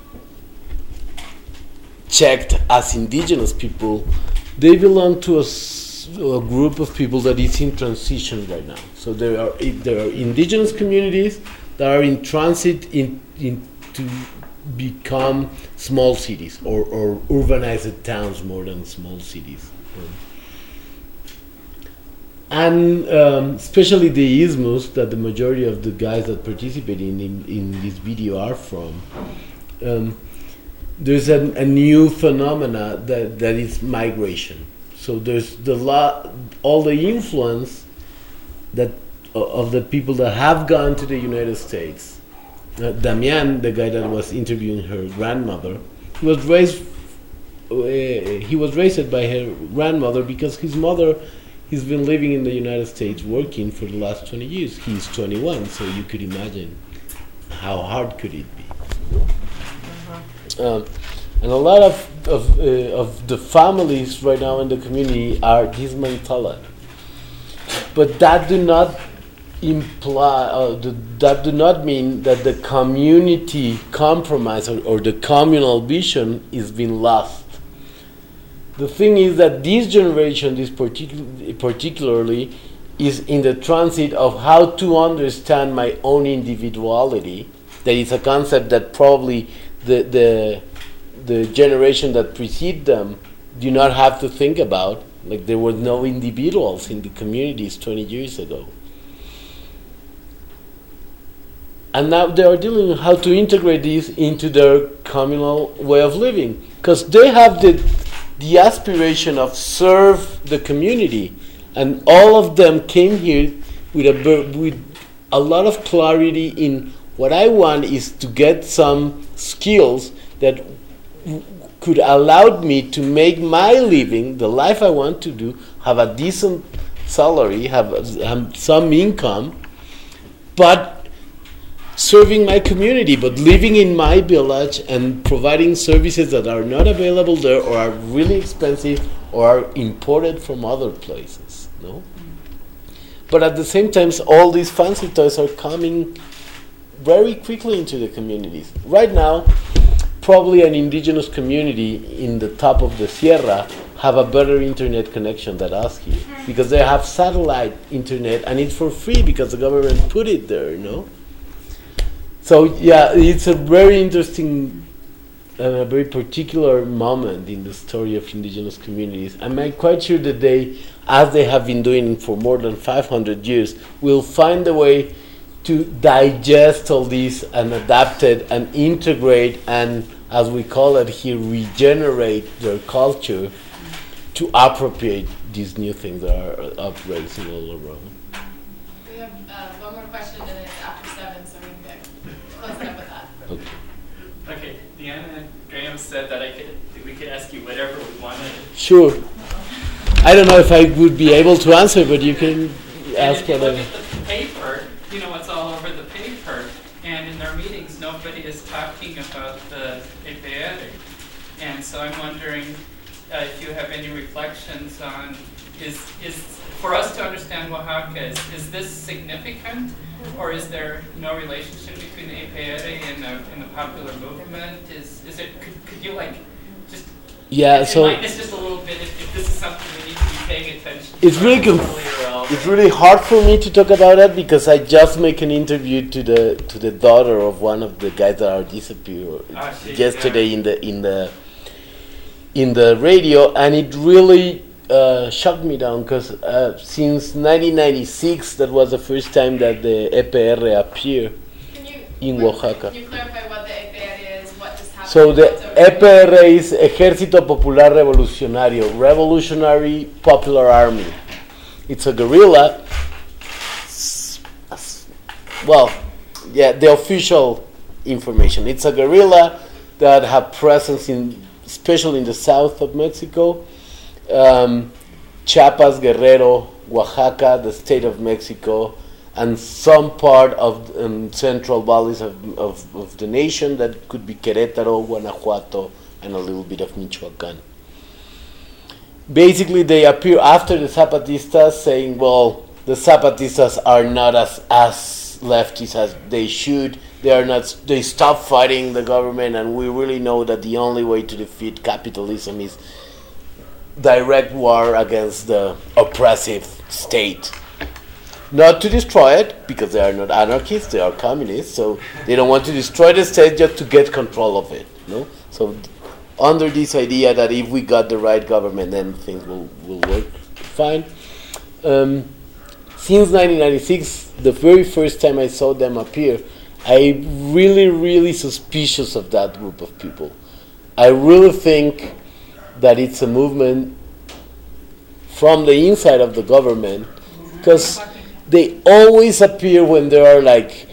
checked as indigenous people, they belong to a, s- a group of people that is in transition right now. So there are there are indigenous communities that are in transit in, in to become small cities or, or urbanized towns more than small cities. Um, and um, especially the isthmus that the majority of the guys that participate in, in, in this video are from, um, there's a, a new phenomena that, that is migration. So there's the la- all the influence that uh, of the people that have gone to the United States. Uh, Damian, the guy that was interviewing her grandmother, he was raised. Uh, he was raised by her grandmother because his mother, he's been living in the United States working for the last twenty years. He's twenty-one, so you could imagine how hard could it be. Um, and a lot of of, uh, of the families right now in the community are dismantled, but that do not imply uh, the, that do not mean that the community compromise or, or the communal vision is being lost. The thing is that this generation, this particu- particularly, is in the transit of how to understand my own individuality. That is a concept that probably the the the generation that precede them do not have to think about. Like there were no individuals in the communities twenty years ago. And now they are dealing with how to integrate this into their communal way of living. Because they have the, the aspiration of serve the community. And all of them came here with a, with a lot of clarity in what I want is to get some skills that w- could allow me to make my living, the life I want to do, have a decent salary, have, have some income, but serving my community, but living in my village and providing services that are not available there or are really expensive or are imported from other places. No? But at the same time, all these fancy toys are coming very quickly into the communities. Right now, probably an indigenous community in the top of the Sierra have a better internet connection than us here because they have satellite internet and it's for free because the government put it there, you know? So yeah, it's a very interesting and a very particular moment in the story of indigenous communities. I'm quite sure that they, as they have been doing for more than five hundred years, will find a way to digest all this and adapt it and integrate and, as we call it here, regenerate their culture to appropriate these new things that are uprising all around. We have uh, one more question and it's after seven, so we can close it up with that. Okay. Okay, Deanna Graham said that I could, that we could ask you whatever we wanted. Sure. I don't know if I would be able to answer, but you can ask and if whatever. you look at the paper, you know what's all over the paper, and in their meetings nobody is talking about the E P R. And so I'm wondering uh, if you have any reflections on, is, is for us to understand Oaxaca, is, is this significant? Or is there no relationship between the E P R and the, and the popular movement? Is is it? Could, could you like just Yeah. So enlighten us just a little bit if, if this is something we need to be paying attention to? it's really conf- it's really hard for me to talk about that because I just make an interview to the to the daughter of one of the guys that are disappeared Ah, shit, yesterday in the in the in the radio, and it really uh, shocked me down because uh, since nineteen ninety-six, that was the first time that the E P R appeared in Oaxaca. Can you clarify what the E P R is, what just happened? So the E P R is Ejército Popular Revolucionario, Revolutionary Popular Army. It's a guerrilla. Well, yeah, the official information. It's a guerrilla that have presence in, especially in the south of Mexico, um, Chiapas, Guerrero, Oaxaca, the state of Mexico, and some part of um, central valleys of, of, of the nation that could be Querétaro, Guanajuato, and a little bit of Michoacán. Basically, they appear after the Zapatistas saying, well, the Zapatistas are not as, as lefties as they should. They are not. They stop fighting the government, and we really know that the only way to defeat capitalism is direct war against the oppressive state. Not to destroy it, because they are not anarchists, they are communists, so they don't want to destroy the state just to get control of it. No? So under this idea that if we got the right government, then things will, will work fine. Um, since nineteen ninety-six, the very first time I saw them appear, I really, really suspicious of that group of people. I really think that it's a movement from the inside of the government, because they always appear when there are like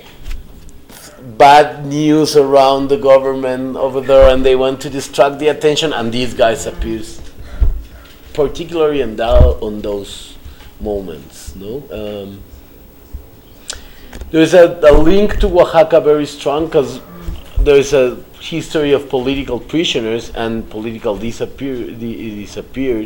bad news around the government over there and they want to distract the attention, and these guys appear particularly in that, on those moments. No, um, there's a, a link to Oaxaca very strong, because there's a history of political prisoners and political disappear di- disappeared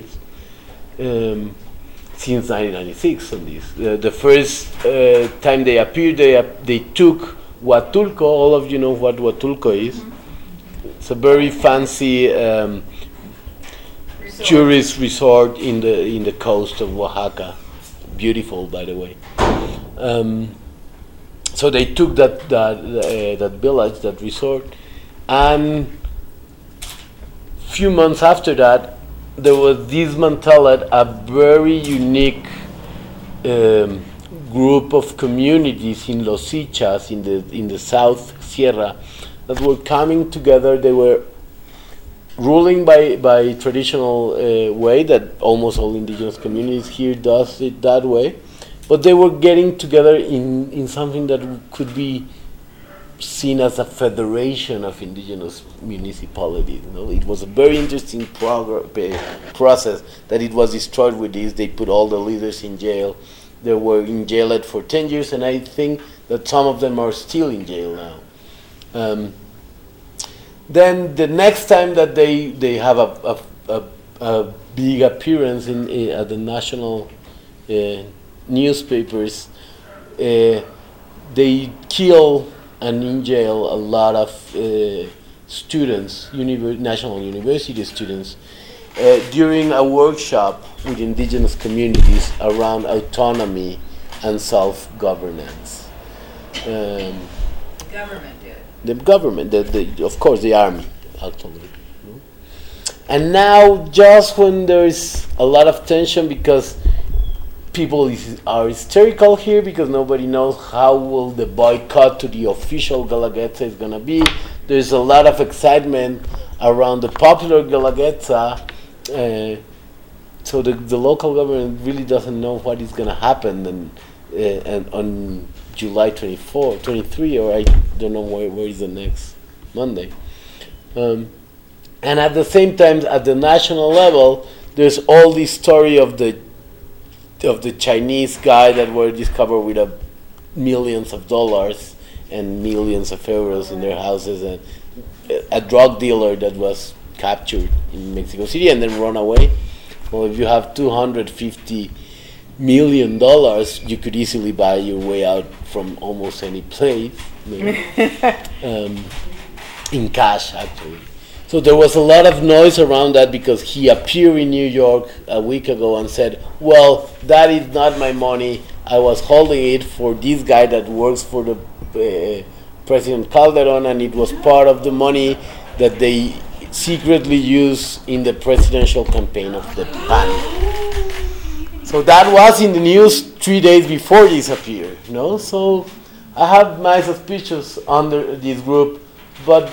um, since nineteen ninety-six. On this, uh, the first uh, time they appeared, they uh, they took Huatulco. All of you know what Huatulco is. It's a very fancy um, resort. tourist resort in the in the coast of Oaxaca. Beautiful, by the way. Um, so they took that that uh, that village, that resort, and few months after that, there was dismantled a very unique um, group of communities in Los Ichas, in the in the South Sierra, that were coming together. They were ruling by by traditional uh, way that almost all indigenous communities here does it that way, but they were getting together in, in something that could be seen as a federation of indigenous municipalities. You know? It was a very interesting progr- process that it was destroyed with this. They put all the leaders in jail. They were in jail for ten years, and I think that some of them are still in jail now. Um, then the next time that they, they have a, a, a, a big appearance in, in at the national uh, newspapers, uh, they kill and in jail a lot of uh, students, univer- national university students, uh, during a workshop with indigenous communities around autonomy and self-governance. Um, the government did. The government, the, the, of course, the army, actually. And now, just when there's a lot of tension because people is, are hysterical here because nobody knows how will the boycott to the official Guelaguetza is going to be. There's a lot of excitement around the popular Guelaguetza, uh, so the, the local government really doesn't know what is going to happen and, uh, and on July twenty-fourth, twenty-three, or I don't know where, where is the next Monday. Um, and at the same time, at the national level, there's all this story of the of the Chinese guy that were discovered with a millions of dollars and millions of euros in their houses, and a drug dealer that was captured in Mexico City and then run away. Well, if you have two hundred fifty million dollars, you could easily buy your way out from almost any place, you know, um, in cash, actually. So there was a lot of noise around that because he appeared in New York a week ago and said, well, that is not my money. I was holding it for this guy that works for the uh, President Calderon, and it was part of the money that they secretly used in the presidential campaign of the P A N. So that was in the news three days before this appeared, you know? So I have my suspicions under this group, but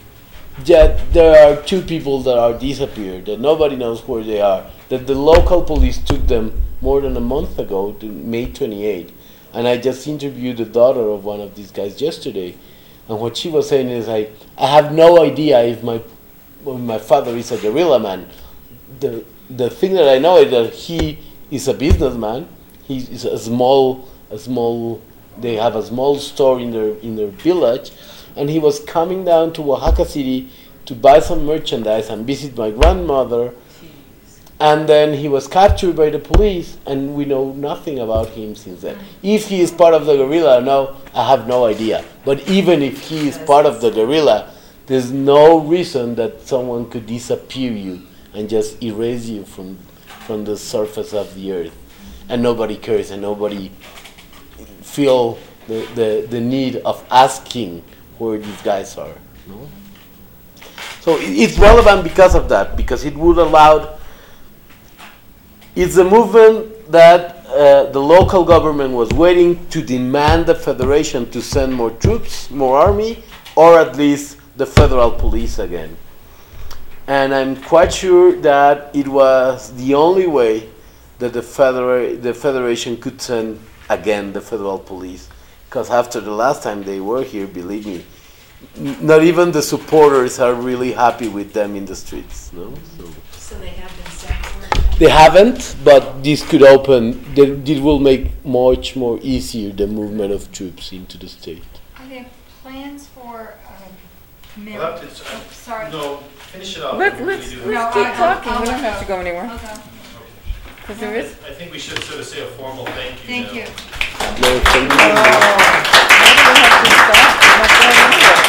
yet there are two people that are disappeared, that nobody knows where they are, that the local police took them more than a month ago, to May twenty-eighth. And I just interviewed the daughter of one of these guys yesterday, and what she was saying is, I, I have no idea if my if my father is a guerrilla man. The the thing that I know is that he is a businessman. He is a small a small they have a small store in their in their village, and he was coming down to Oaxaca City to buy some merchandise and visit my grandmother. And then he was captured by the police, and we know nothing about him since then. If he is part of the guerrilla, no, I have no idea. But even if he is part of the guerrilla, there's no reason that someone could disappear you and just erase you from from the surface of the earth. And nobody cares, and nobody feel the, the, the need of asking where these guys are. No? So it, it's relevant because of that, because it would allow. It's a movement that uh, the local government was waiting to demand the federation to send more troops, more army, or at least the federal police again. And I'm quite sure that it was the only way that the, federa- the federation could send again the federal police. Because after the last time they were here, believe me, n- not even the supporters are really happy with them in the streets. No? So. So they have been sent for it? They haven't, but this could open, it will make much more easier the movement of troops into the state. Are there plans for um, Well, that is, uh, oh, sorry. No, finish it up. Let, and we let's do let's that. keep I'll- talking. I'll We don't let have to go. go anywhere. I'll go. Because there is. I think we should sort of say a formal thank you Thank now. you. No, thank you. Why do we have to stop? We're not going anywhere.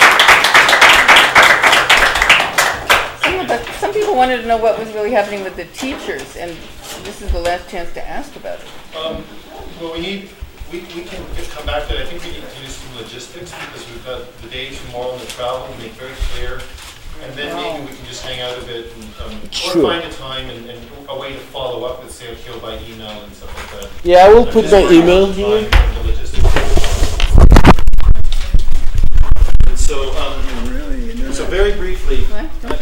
Some, of the, some people wanted to know what was really happening with the teachers, and this is the last chance to ask about it. Um, well, we need, we, we can come back to it. I think we need to do some logistics because we've got the day tomorrow and the travel and make very clear. And then maybe we can just hang out a bit and um, Sure. or find a time and, and a way to follow up with Sergio by email and stuff like that. Yeah, I will I'm put just my working email on the here. time and the logistics. And so, um, so very briefly,